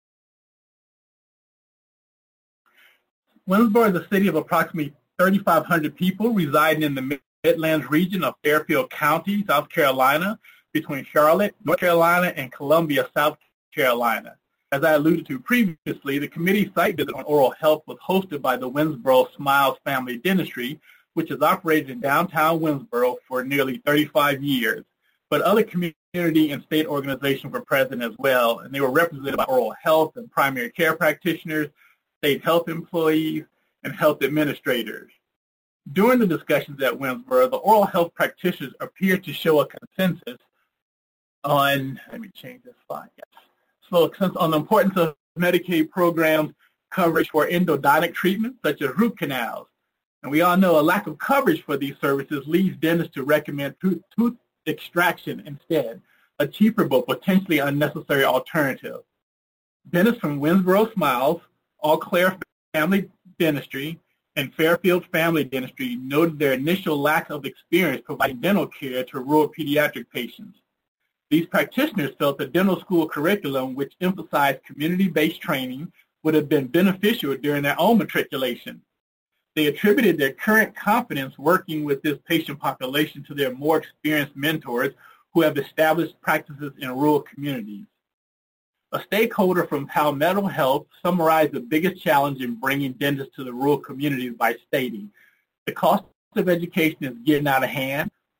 Speaker 4: Winnsboro is a city of approximately thirty-five hundred people residing in the Midlands region of Fairfield County, South Carolina, between Charlotte, North Carolina, and Columbia, South Carolina. As I alluded to previously, the committee site visit on oral health was hosted by the Winnsboro Smiles Family Dentistry, which has operated in downtown Winnsboro for nearly thirty-five years. But other community and state organizations were present as well, and they were represented by oral health and primary care practitioners, state health employees, and health administrators. During the discussions at Winnsboro, the oral health practitioners appeared to show a consensus on, let me change this slide, yes. So on the importance of Medicaid programs coverage for endodontic treatments such as root canals. And we all know a lack of coverage for these services leads dentists to recommend tooth, tooth extraction instead, a cheaper but potentially unnecessary alternative. Dentists from Winnsboro Smiles, Eau Claire Family Dentistry, and Fairfield Family Dentistry noted their initial lack of experience providing dental care to rural pediatric patients. These practitioners felt the dental school curriculum, which emphasized community-based training, would have been beneficial during their own matriculation. They attributed their current confidence working with this patient population to their more experienced mentors who have established practices in rural communities. A stakeholder from Palmetto Health summarized the biggest challenge in bringing dentists to the rural communities by stating, the cost of education is getting out of hand,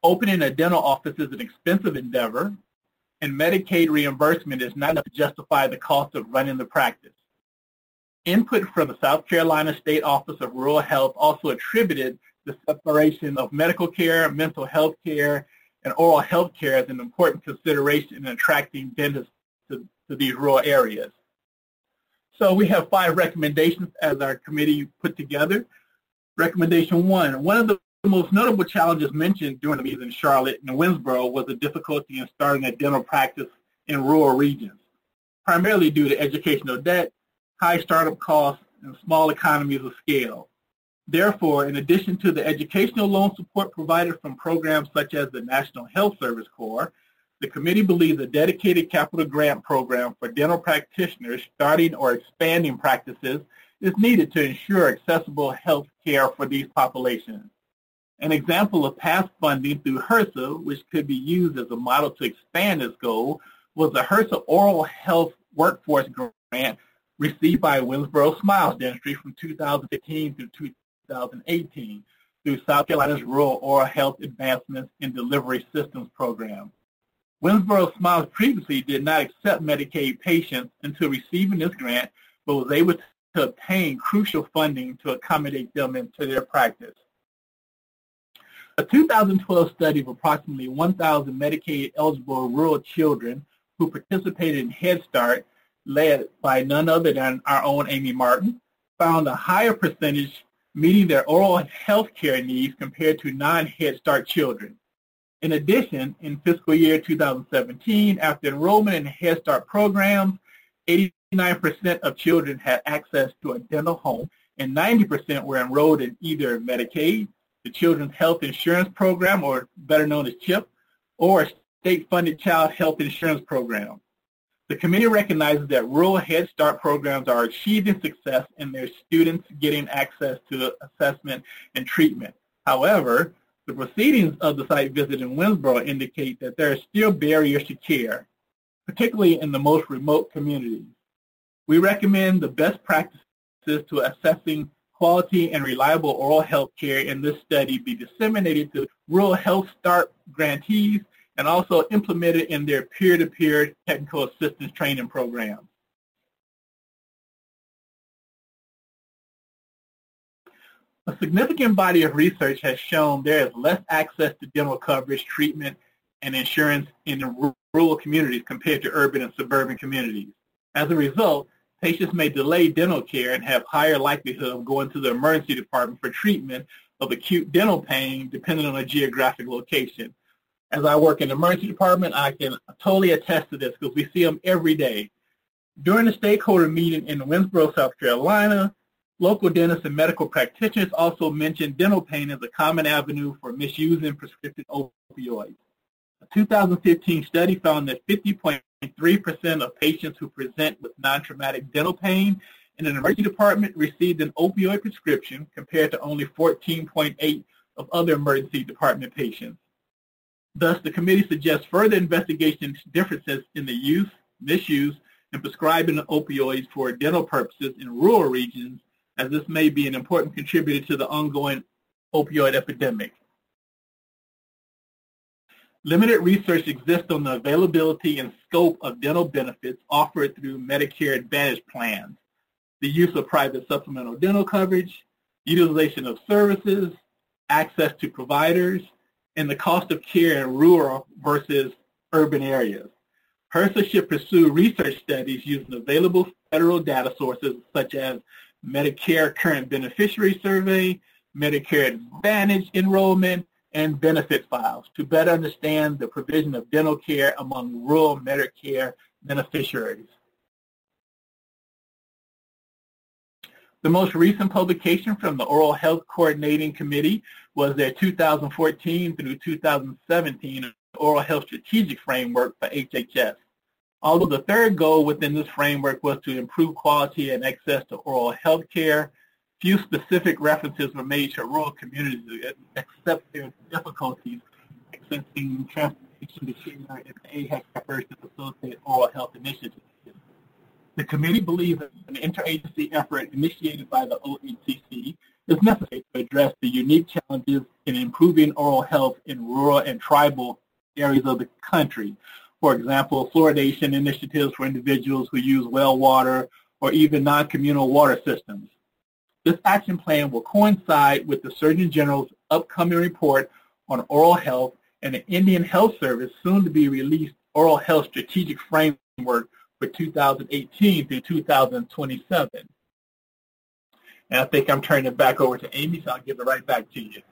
Speaker 4: Opening a dental office is an expensive endeavor, and Medicaid reimbursement is not enough to justify the cost of running the practice. Input from the South Carolina State Office of Rural Health also attributed the separation of medical care, mental health care, and oral health care as an important consideration in attracting dentists to, to these rural areas. So we have five recommendations as our committee put together. Recommendation one, one of the most notable challenges mentioned during the meetings in Charlotte and Winnsboro was the difficulty in starting a dental practice in rural regions, primarily due to educational debt, high startup costs, and small economies of scale. Therefore, in addition to the educational loan support provided from programs such as the National Health Service Corps, the committee believes a dedicated capital grant program for dental practitioners starting or expanding practices is needed to ensure accessible health care for these populations. An example of past funding through HRSA, which could be used as a model to expand this goal, was the HRSA Oral Health Workforce Grant received by Winnsboro Smiles Dentistry from two thousand fifteen through two thousand eighteen through South Carolina's Rural Oral Health Advancements and Delivery Systems Program. Winnsboro Smiles previously did not accept Medicaid patients until receiving this grant, but was able to obtain crucial funding to accommodate them into their practice. A two thousand twelve study of approximately one thousand Medicaid-eligible rural children who participated in Head Start, led by none other than our own Amy Martin, found a higher percentage meeting their oral health care needs compared to non-Head Start children. In addition, in fiscal year two thousand seventeen, after enrollment in Head Start programs, eighty-nine percent of children had access to a dental home, and ninety percent were enrolled in either Medicaid, the Children's Health Insurance Program, or better known as CHIP, or a state-funded child health insurance program. The committee recognizes that rural Head Start programs are achieving success in their students getting access to assessment and treatment. However, the proceedings of the site visit in Winnsboro indicate that there are still barriers to care, particularly in the most remote communities. We recommend the best practices to assessing quality and reliable oral health care in this study be disseminated to rural Health Start grantees and also implemented in their peer-to-peer technical assistance training programs. A significant body of research has shown there is less access to dental coverage, treatment, and insurance in rural communities compared to urban and suburban communities. As a result, patients may delay dental care and have higher likelihood of going to the emergency department for treatment of acute dental pain depending on a geographic location. As I work in the emergency department, I can totally attest to this because we see them every day. During the stakeholder meeting in Winnsboro, South Carolina, local dentists and medical practitioners also mentioned dental pain as a common avenue for misusing prescription opioids. A two thousand fifteen study found that fifty point three percent of patients who present with non-traumatic dental pain in an emergency department received an opioid prescription compared to only fourteen point eight percent of other emergency department patients. Thus, the committee suggests further investigation into differences in the use, misuse, and prescribing of opioids for dental purposes in rural regions, as this may be an important contributor to the ongoing opioid epidemic. Limited research exists on the availability and scope of dental benefits offered through Medicare Advantage plans, the use of private supplemental dental coverage, utilization of services, access to providers, and the cost of care in rural versus urban areas. HRSA should pursue research studies using available federal data sources such as Medicare Current Beneficiary Survey, Medicare Advantage enrollment, and benefit files to better understand the provision of dental care among rural Medicare beneficiaries. The most recent publication from the Oral Health Coordinating Committee was their two thousand fourteen through two thousand seventeen Oral Health Strategic Framework for H H S. Although the third goal within this framework was to improve quality and access to oral health care, few specific references were made to rural communities except their difficulties accessing transportation to care and the A H A C efforts to facilitate oral health initiatives. The committee believes that an interagency effort initiated by the O H C C is necessary to address the unique challenges in improving oral health in rural and tribal areas of the country. For example, fluoridation initiatives for individuals who use well water or even non-communal water systems. This action plan will coincide with the Surgeon General's upcoming report on oral health and the Indian Health Service soon-to-be released Oral Health Strategic Framework for two thousand eighteen through two thousand twenty-seven. And I think I'm turning it back over to Amy, so I'll give it right back to you.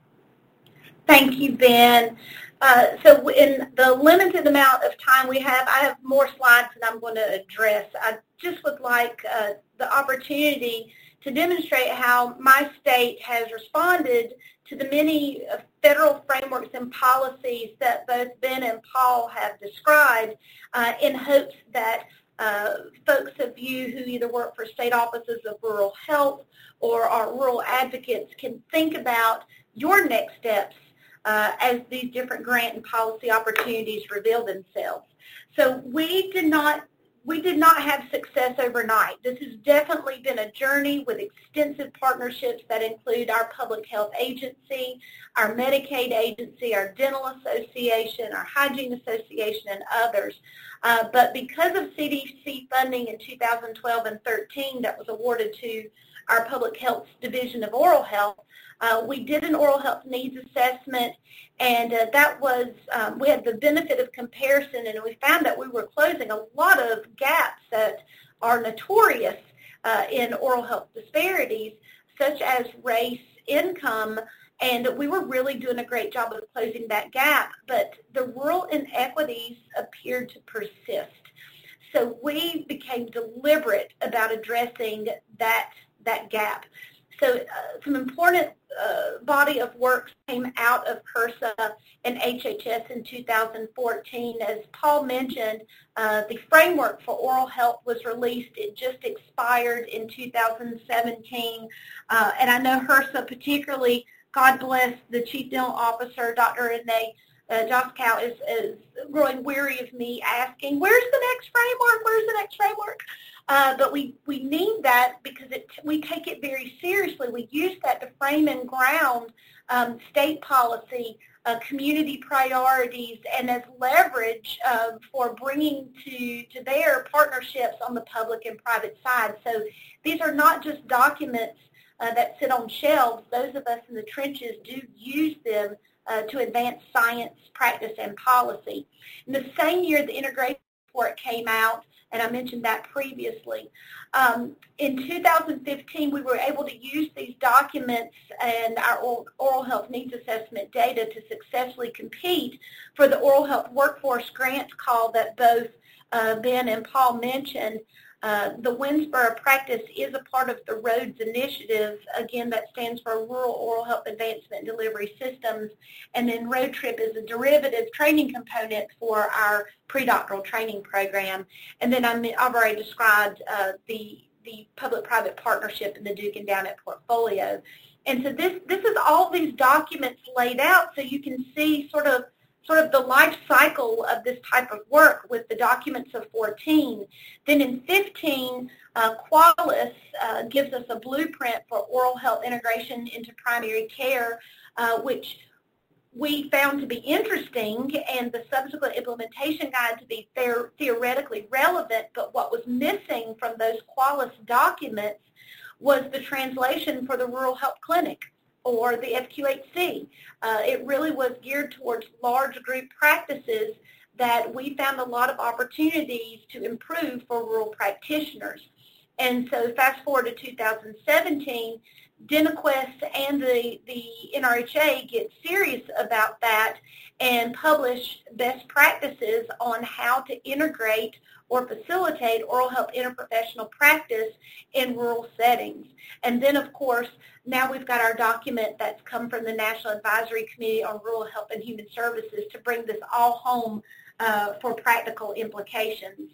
Speaker 3: Thank you, Ben. Uh, so in the limited amount of time we have, I have more slides that I'm going to address. I just would like uh, the opportunity to demonstrate how my state has responded to the many federal frameworks and policies that both Ben and Paul have described uh, in hopes that uh, folks of you who either work for state offices of rural health or are rural advocates can think about your next steps uh, as these different grant and policy opportunities reveal themselves. So we did not We did not have success overnight. This has definitely been a journey with extensive partnerships that include our public health agency, our Medicaid agency, our dental association, our hygiene association, and others. Uh, but because of C D C funding in two thousand twelve and thirteen that was awarded to our public health division of oral health, uh, we did an oral health needs assessment. And uh, that was, um, we had the benefit of comparison, and we found that we were closing a lot of gaps that are notorious uh, in oral health disparities, such as race, income, and we were really doing a great job of closing that gap. But the rural inequities appeared to persist. So we became deliberate about addressing that, that gap. So uh, some important uh, body of work came out of HRSA and H H S in two thousand fourteen. As Paul mentioned, uh, the framework for oral health was released. It just expired in two thousand seventeen. Uh, and I know HRSA particularly, God bless the Chief Dental Officer, Doctor Renee uh, Joskow, is, is growing weary of me asking, where's the next framework? Where's the next framework? Uh, but we, we need that because it, we take it very seriously. We use that to frame and ground um, state policy, uh, community priorities, and as leverage uh, for bringing to, to bear partnerships on the public and private side. So these are not just documents uh, that sit on shelves. Those of us in the trenches do use them uh, to advance science, practice, and policy. In the same year the integration report came out, and I mentioned that previously. Um, in two thousand fifteen, we were able to use these documents and our oral health needs assessment data to successfully compete for the oral health workforce grant call that both uh, Ben and Paul mentioned. Uh, the Winsboro practice is a part of the ROADS initiative. Again, that stands for Rural Oral Health Advancement and Delivery Systems. And then Road Trip is a derivative training component for our predoctoral training program. And then I'm, I've already described uh, the, the public-private partnership in the Duke and Downett portfolio. And so this, this is all these documents laid out so you can see sort of sort of the life cycle of this type of work with the documents of fourteen. Then in fifteen, uh, Qualis uh, gives us a blueprint for oral health integration into primary care, uh, which we found to be interesting, and the subsequent implementation guide to be ther- theoretically relevant, but what was missing from those Qualis documents was the translation for the rural health clinic or the F Q H C. Uh, it really was geared towards large group practices that we found a lot of opportunities to improve for rural practitioners. And so fast forward to two thousand seventeen, DentaQuest and the, the N R H A get serious about that and publish best practices on how to integrate or facilitate oral health interprofessional practice in rural settings. And then, of course, now we've got our document that's come from the National Advisory Committee on Rural Health and Human Services to bring this all home uh, for practical implications.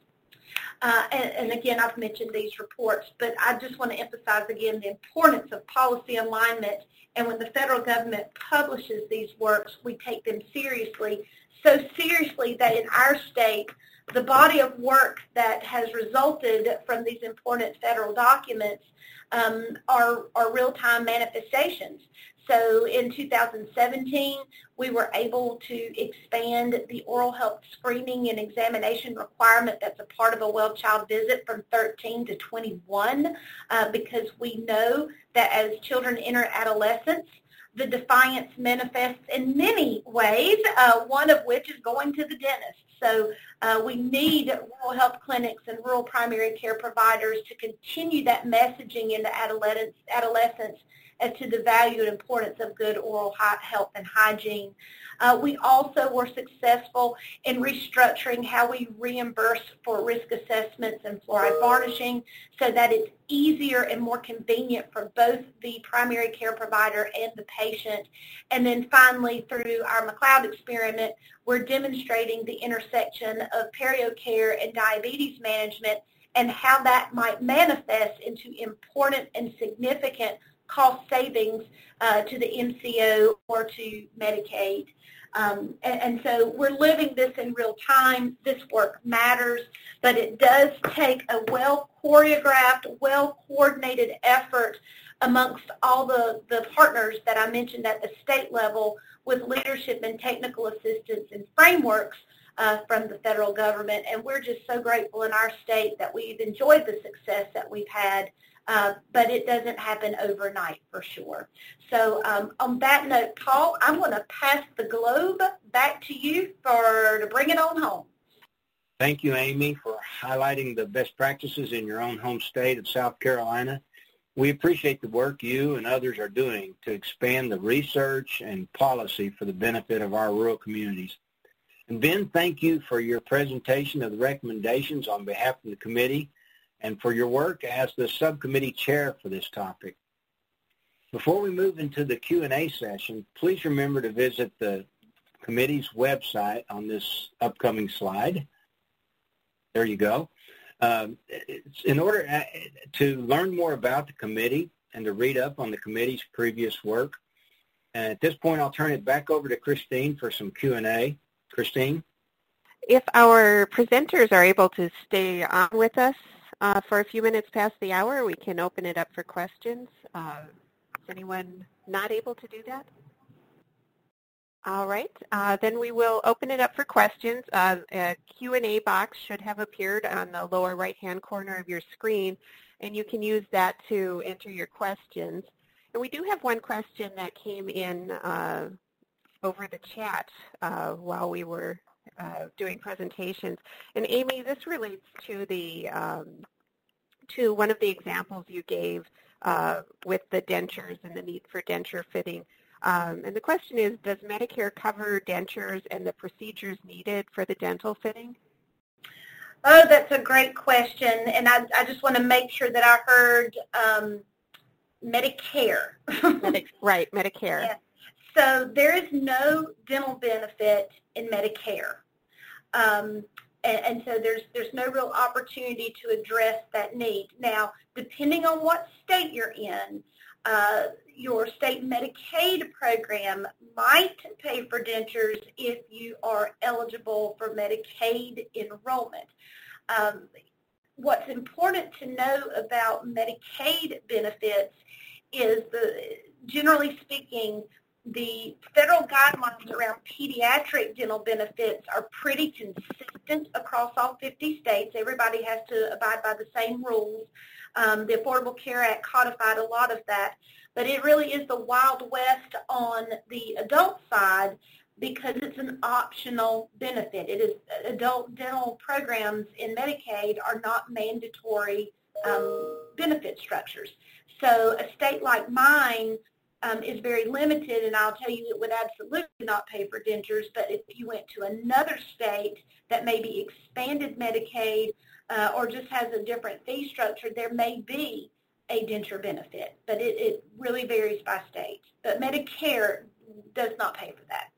Speaker 3: Uh, and, and again, I've mentioned these reports, but I just want to emphasize again the importance of policy alignment. And when the federal government publishes these works, we take them seriously, so seriously that in our state, the body of work that has resulted from these important federal documents um, are, are real-time manifestations. So in two thousand seventeen, we were able to expand the oral health screening and examination requirement that's a part of a well-child visit from thirteen to twenty-one uh, because we know that as children enter adolescence, the defiance manifests in many ways, uh, one of which is going to the dentist. So uh, we need rural health clinics and rural primary care providers to continue that messaging into adolescence, adolescence as to the value and importance of good oral health and hygiene. Uh, we also were successful in restructuring how we reimburse for risk assessments and fluoride varnishing so that it's easier and more convenient for both the primary care provider and the patient. And then finally, through our McLeod experiment, we're demonstrating the intersection of perio care and diabetes management and how that might manifest into important and significant cost savings uh, to the M C O or to Medicaid. Um, and, and so we're living this in real time. This work matters, but it does take a well-choreographed, well-coordinated effort amongst all the, the partners that I mentioned at the state level with leadership and technical assistance and frameworks uh, from the federal government. And we're just so grateful in our state that we've enjoyed the success that we've had. Uh, but it doesn't happen overnight for sure. So um, on that note, Paul, I'm going to pass the globe back to you for to bring it on home.
Speaker 2: Thank you, Amy, for highlighting the best practices in your own home state of South Carolina. We appreciate the work you and others are doing to expand the research and policy for the benefit of our rural communities. And Ben, thank you for your presentation of the recommendations on behalf of the committee and for your work as the subcommittee chair for this topic. Before we move into the Q and A session, please remember to visit the committee's website on this upcoming slide. There you go. Um, in order to learn more about the committee and to read up on the committee's previous work, and at this point I'll turn it back over to Christine for some Q and A. Christine?
Speaker 1: If our presenters are able to stay on with us Uh, for a few minutes past the hour, we can open it up for questions. Uh, is anyone not able to do that? All right, uh, then we will open it up for questions. Uh, a Q and A box should have appeared on the lower right-hand corner of your screen, and you can use that to enter your questions. And we do have one question that came in uh, over the chat uh, while we were Uh, doing presentations. And Amy, this relates to the um, to one of the examples you gave uh, with the dentures and the need for denture fitting. Um, and the question is, does Medicare cover dentures and the procedures needed for the dental fitting?
Speaker 3: Oh, that's a great question. And I, I just want to make sure that I heard um, Medicare.
Speaker 1: Medi- right, Medicare.
Speaker 3: Yeah. So there is no dental benefit in Medicare. Um, and, and so there's there's no real opportunity to address that need. Now, depending on what state you're in, uh, your state Medicaid program might pay for dentures if you are eligible for Medicaid enrollment. Um, what's important to know about Medicaid benefits is, the generally speaking, the federal guidelines around pediatric dental benefits are pretty consistent across all fifty states. Everybody has to abide by the same rules. Um, the Affordable Care Act codified a lot of that, but it really is the Wild West on the adult side because it's an optional benefit. It is adult dental programs in Medicaid are not mandatory um, benefit structures. So a state like mine Um, is very limited, and I'll tell you it would absolutely not pay for dentures, but if you went to another state that maybe expanded Medicaid uh, or just has a different fee structure, there may be a denture benefit, but it, it really varies by state. But Medicare does not pay for that.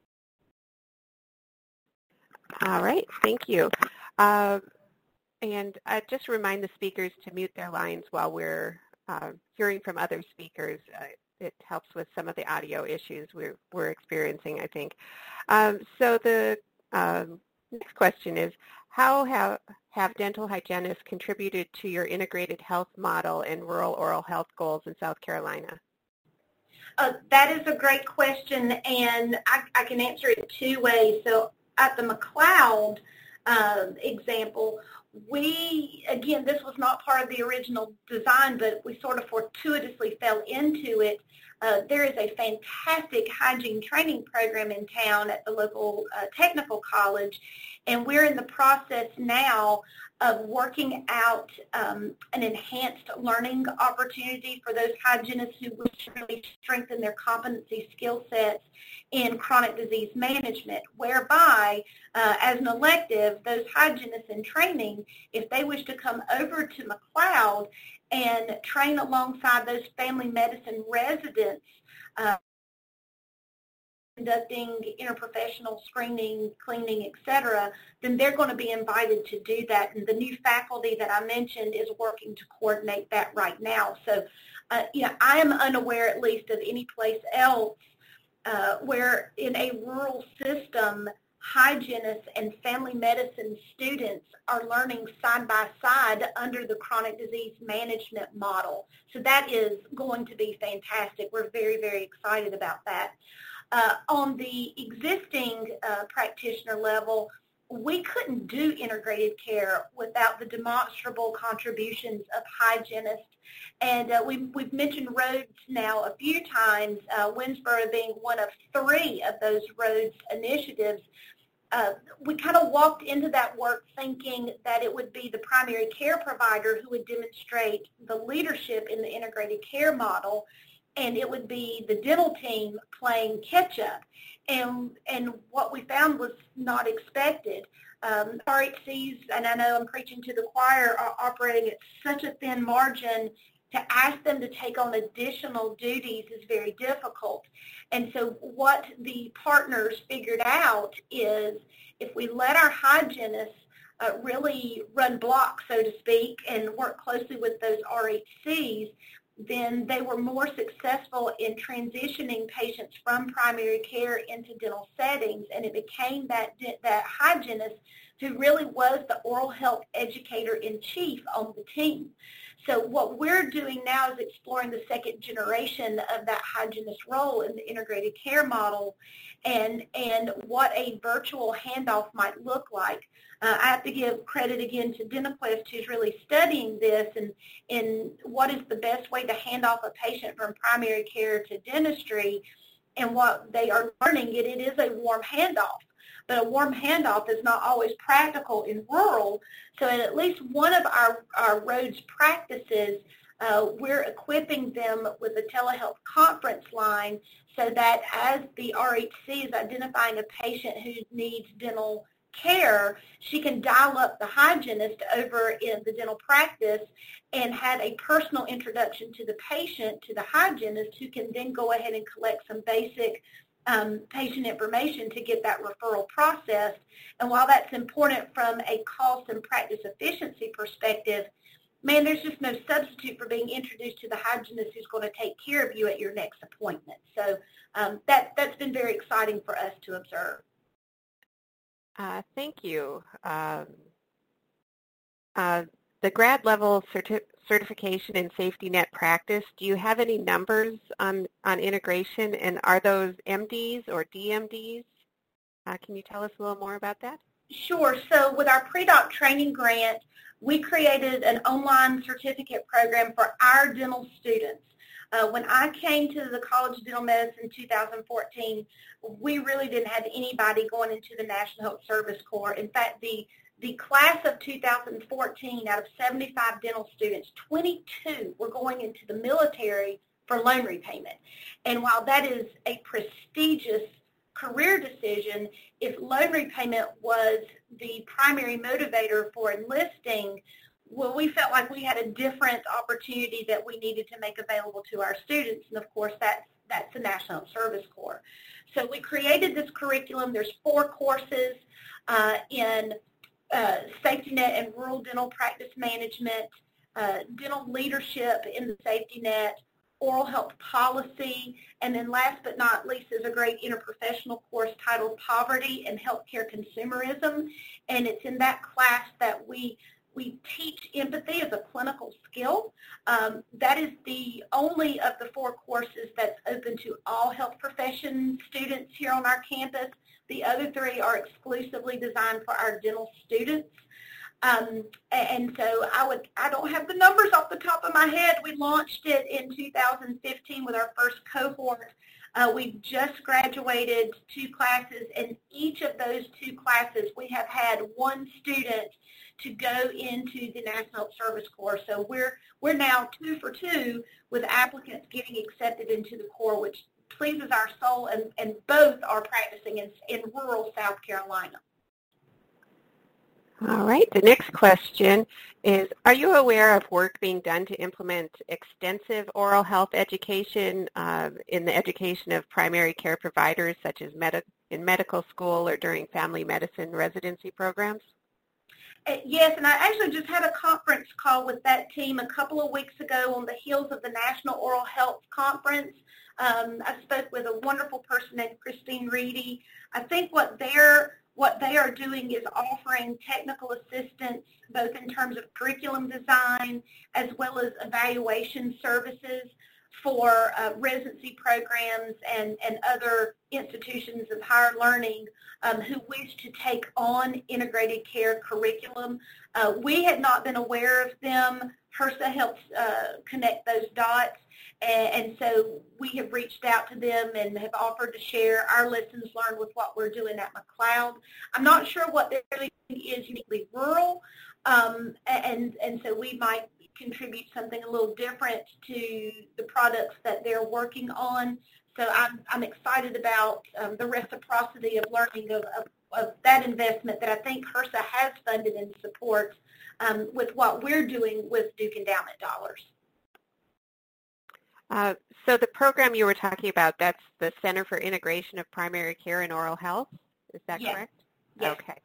Speaker 1: All right, thank you. Uh, and I just remind the speakers to mute their lines while we're uh, hearing from other speakers. Uh, It helps with some of the audio issues we're, we're experiencing, I think. Um, so the um, next question is, how have, have dental hygienists contributed to your integrated health model and rural oral health goals in South Carolina?
Speaker 3: Uh, that is a great question, and I, I can answer it two ways. So at the McLeod uh, example, we, again, this was not part of the original design, but we sort of fortuitously fell into it. Uh, there is a fantastic hygiene training program in town at the local uh, technical college, and we're in the process now of working out um, an enhanced learning opportunity for those hygienists who wish to really strengthen their competency skill sets in chronic disease management, whereby, uh, as an elective, those hygienists in training, if they wish to come over to McLeod and train alongside those family medicine residents, uh, conducting interprofessional screening, cleaning, et cetera, then they're going to be invited to do that. And the new faculty that I mentioned is working to coordinate that right now. So, uh, you know, I am unaware at least of any place else uh, where in a rural system, hygienists and family medicine students are learning side by side under the chronic disease management model. So that is going to be fantastic. We're very, very excited about that. Uh, on the existing uh, practitioner level, we couldn't do integrated care without the demonstrable contributions of hygienists. And uh, we've, we've mentioned roads now a few times, uh, Winsboro being one of three of those roads initiatives. Uh, we kind of walked into that work thinking that it would be the primary care provider who would demonstrate the leadership in the integrated care model, and it would be the dental team playing catch-up. And, and what we found was not expected. Um, R H Cs, and I know I'm preaching to the choir, are operating at such a thin margin. To ask them to take on additional duties is very difficult. And so what the partners figured out is if we let our hygienists uh, really run block, so to speak, and work closely with those R H Cs, then they were more successful in transitioning patients from primary care into dental settings, and it became that, that hygienist who really was the oral health educator in chief on the team. So what we're doing now is exploring the second generation of that hygienist role in the integrated care model, and, and what a virtual handoff might look like. Uh, I have to give credit again to DentaQuest, who's really studying this and in what is the best way to hand off a patient from primary care to dentistry, and what they are learning, it, it is a warm handoff. But a warm handoff is not always practical in rural, so in at least one of our, our roads practices, uh, we're equipping them with a telehealth conference line so that as the R H C is identifying a patient who needs dental care, she can dial up the hygienist over in the dental practice and have a personal introduction to the patient, to the hygienist, who can then go ahead and collect some basic um, patient information to get that referral processed. And while that's important from a cost and practice efficiency perspective, man, there's just no substitute for being introduced to the hygienist who's going to take care of you at your next appointment. So um, that, that's been very exciting for us to observe.
Speaker 1: Uh, thank you. Um, uh, the grad level certi certification in safety net practice, do you have any numbers on, on integration, and are those M Ds or D M Ds? Uh, can you tell us a little more about that?
Speaker 3: Sure. So with our pre-doc training grant, we created an online certificate program for our dental students. Uh, when I came to the College of Dental Medicine in two thousand fourteen, we really didn't have anybody going into the National Health Service Corps. In fact, the, the class of two thousand fourteen, out of seventy-five dental students, twenty-two were going into the military for loan repayment. And while that is a prestigious career decision, if loan repayment was the primary motivator for enlisting, well, we felt like we had a different opportunity that we needed to make available to our students, and of course that's, that's the National Service Corps. So we created this curriculum. There's four courses uh, in uh, safety net and rural dental practice management, uh, dental leadership in the safety net, oral health policy, and then last but not least is a great interprofessional course titled Poverty and Healthcare Consumerism, and it's in that class that we we teach empathy as a clinical skill. Um, that is the only of the four courses that's open to all health profession students here on our campus. The other three are exclusively designed for our dental students. Um, and so I would, I don't have the numbers off the top of my head. We launched it in two thousand fifteen with our first cohort. Uh, we've just graduated two classes, and each of those two classes we have had one student to go into the National Health Service Corps. So we're we're now two for two with applicants getting accepted into the Corps, which pleases our soul, and, and both are practicing in, in rural South Carolina.
Speaker 1: All right, the next question is, are you aware of work being done to implement extensive oral health education uh, in the education of primary care providers, such as med- in medical school or during family medicine residency programs?
Speaker 3: Uh, yes, and I actually just had a conference call with that team a couple of weeks ago on the heels of the National Oral Health Conference. Um, I spoke with a wonderful person named Christine Reedy. I think what they're What they are doing is offering technical assistance both in terms of curriculum design as well as evaluation services for uh, residency programs and, and other institutions of higher learning um, who wish to take on integrated care curriculum. Uh, we had not been aware of them. HRSA helps uh, connect those dots. And so we have reached out to them and have offered to share our lessons learned with what we're doing at McLeod. I'm not sure what their doing is uniquely rural, um, and, and so we might contribute something a little different to the products that they're working on. So I'm, I'm excited about um, the reciprocity of learning of, of, of that investment that I think HRSA has funded and supports um, with what we're doing with Duke Endowment dollars.
Speaker 1: Uh, so the program you were talking about, that's the Center for Integration of Primary Care and Oral Health, is that
Speaker 3: yes.
Speaker 1: correct?
Speaker 3: Yes.
Speaker 1: Okay.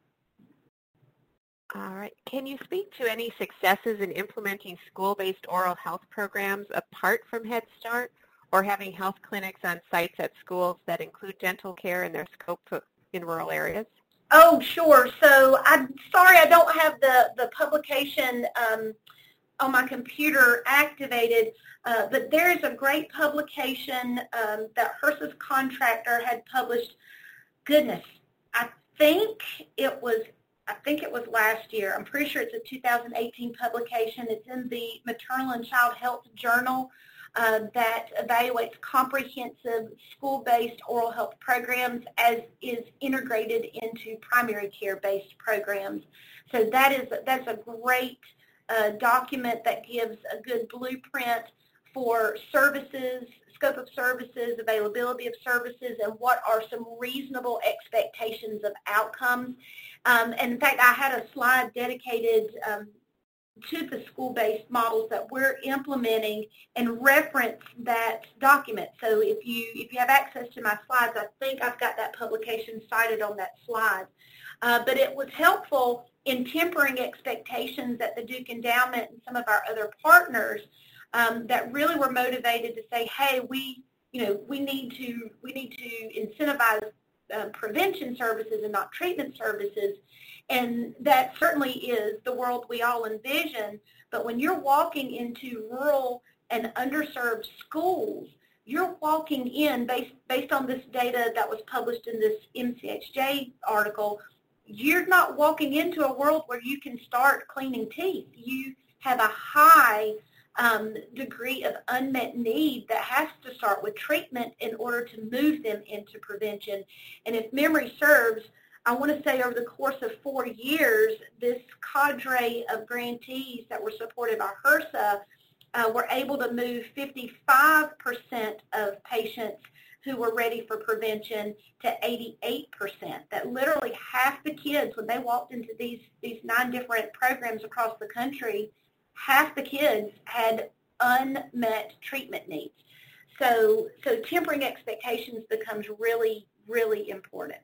Speaker 1: All right. Can you speak to any successes in implementing school-based oral health programs apart from Head Start, or having health clinics on sites at schools that include dental care in their scope in rural areas?
Speaker 3: Oh, sure. So I'm sorry I don't have the, the publication um, on my computer activated, uh, but there is a great publication um, that HRSA's contractor had published. Goodness, I think it was I think it was last year. I'm pretty sure it's a two thousand eighteen publication. It's in the Maternal and Child Health Journal uh, that evaluates comprehensive school-based oral health programs as is integrated into primary care-based programs. So that is that's a great uh, document that gives a good blueprint for services, scope of services, availability of services, and what are some reasonable expectations of outcomes. Um, and in fact, I had a slide dedicated um, to the school-based models that we're implementing and reference that document. So if you if you have access to my slides, I think I've got that publication cited on that slide. Uh, but it was helpful in tempering expectations at the Duke Endowment and some of our other partners um, that really were motivated to say, hey, we you know we need to we need to incentivize Uh, prevention services and not treatment services, and that certainly is the world we all envision. But when you're walking into rural and underserved schools, you're walking in based based on this data that was published in this M C H J article. You're not walking into a world where you can start cleaning teeth. You have a high Um, degree of unmet need that has to start with treatment in order to move them into prevention. And if memory serves, I want to say over the course of four years, this cadre of grantees that were supported by HRSA uh, were able to move fifty-five percent of patients who were ready for prevention to eighty-eight percent. That literally half the kids, when they walked into these, these nine different programs across the country, half the kids had unmet treatment needs. So, so tempering expectations becomes really, really important.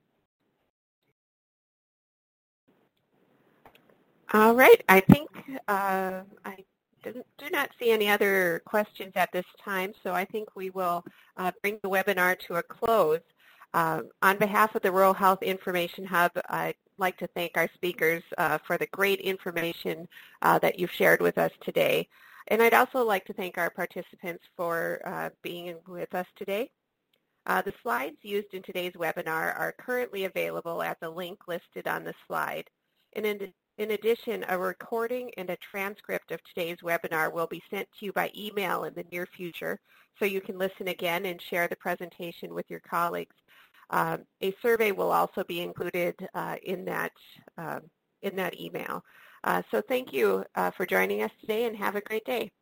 Speaker 1: All right. I think uh, I do not see any other questions at this time, so I think we will uh, bring the webinar to a close. Uh, on behalf of the Rural Health Information Hub, I'd like to thank our speakers uh, for the great information uh, that you've shared with us today. And I'd also like to thank our participants for uh, being with us today. Uh, the slides used in today's webinar are currently available at the link listed on the slide. And in, in addition, a recording and a transcript of today's webinar will be sent to you by email in the near future, so you can listen again and share the presentation with your colleagues. Um, a survey will also be included uh, in that uh, in that email. Uh, so thank you uh, for joining us today, and have a great day.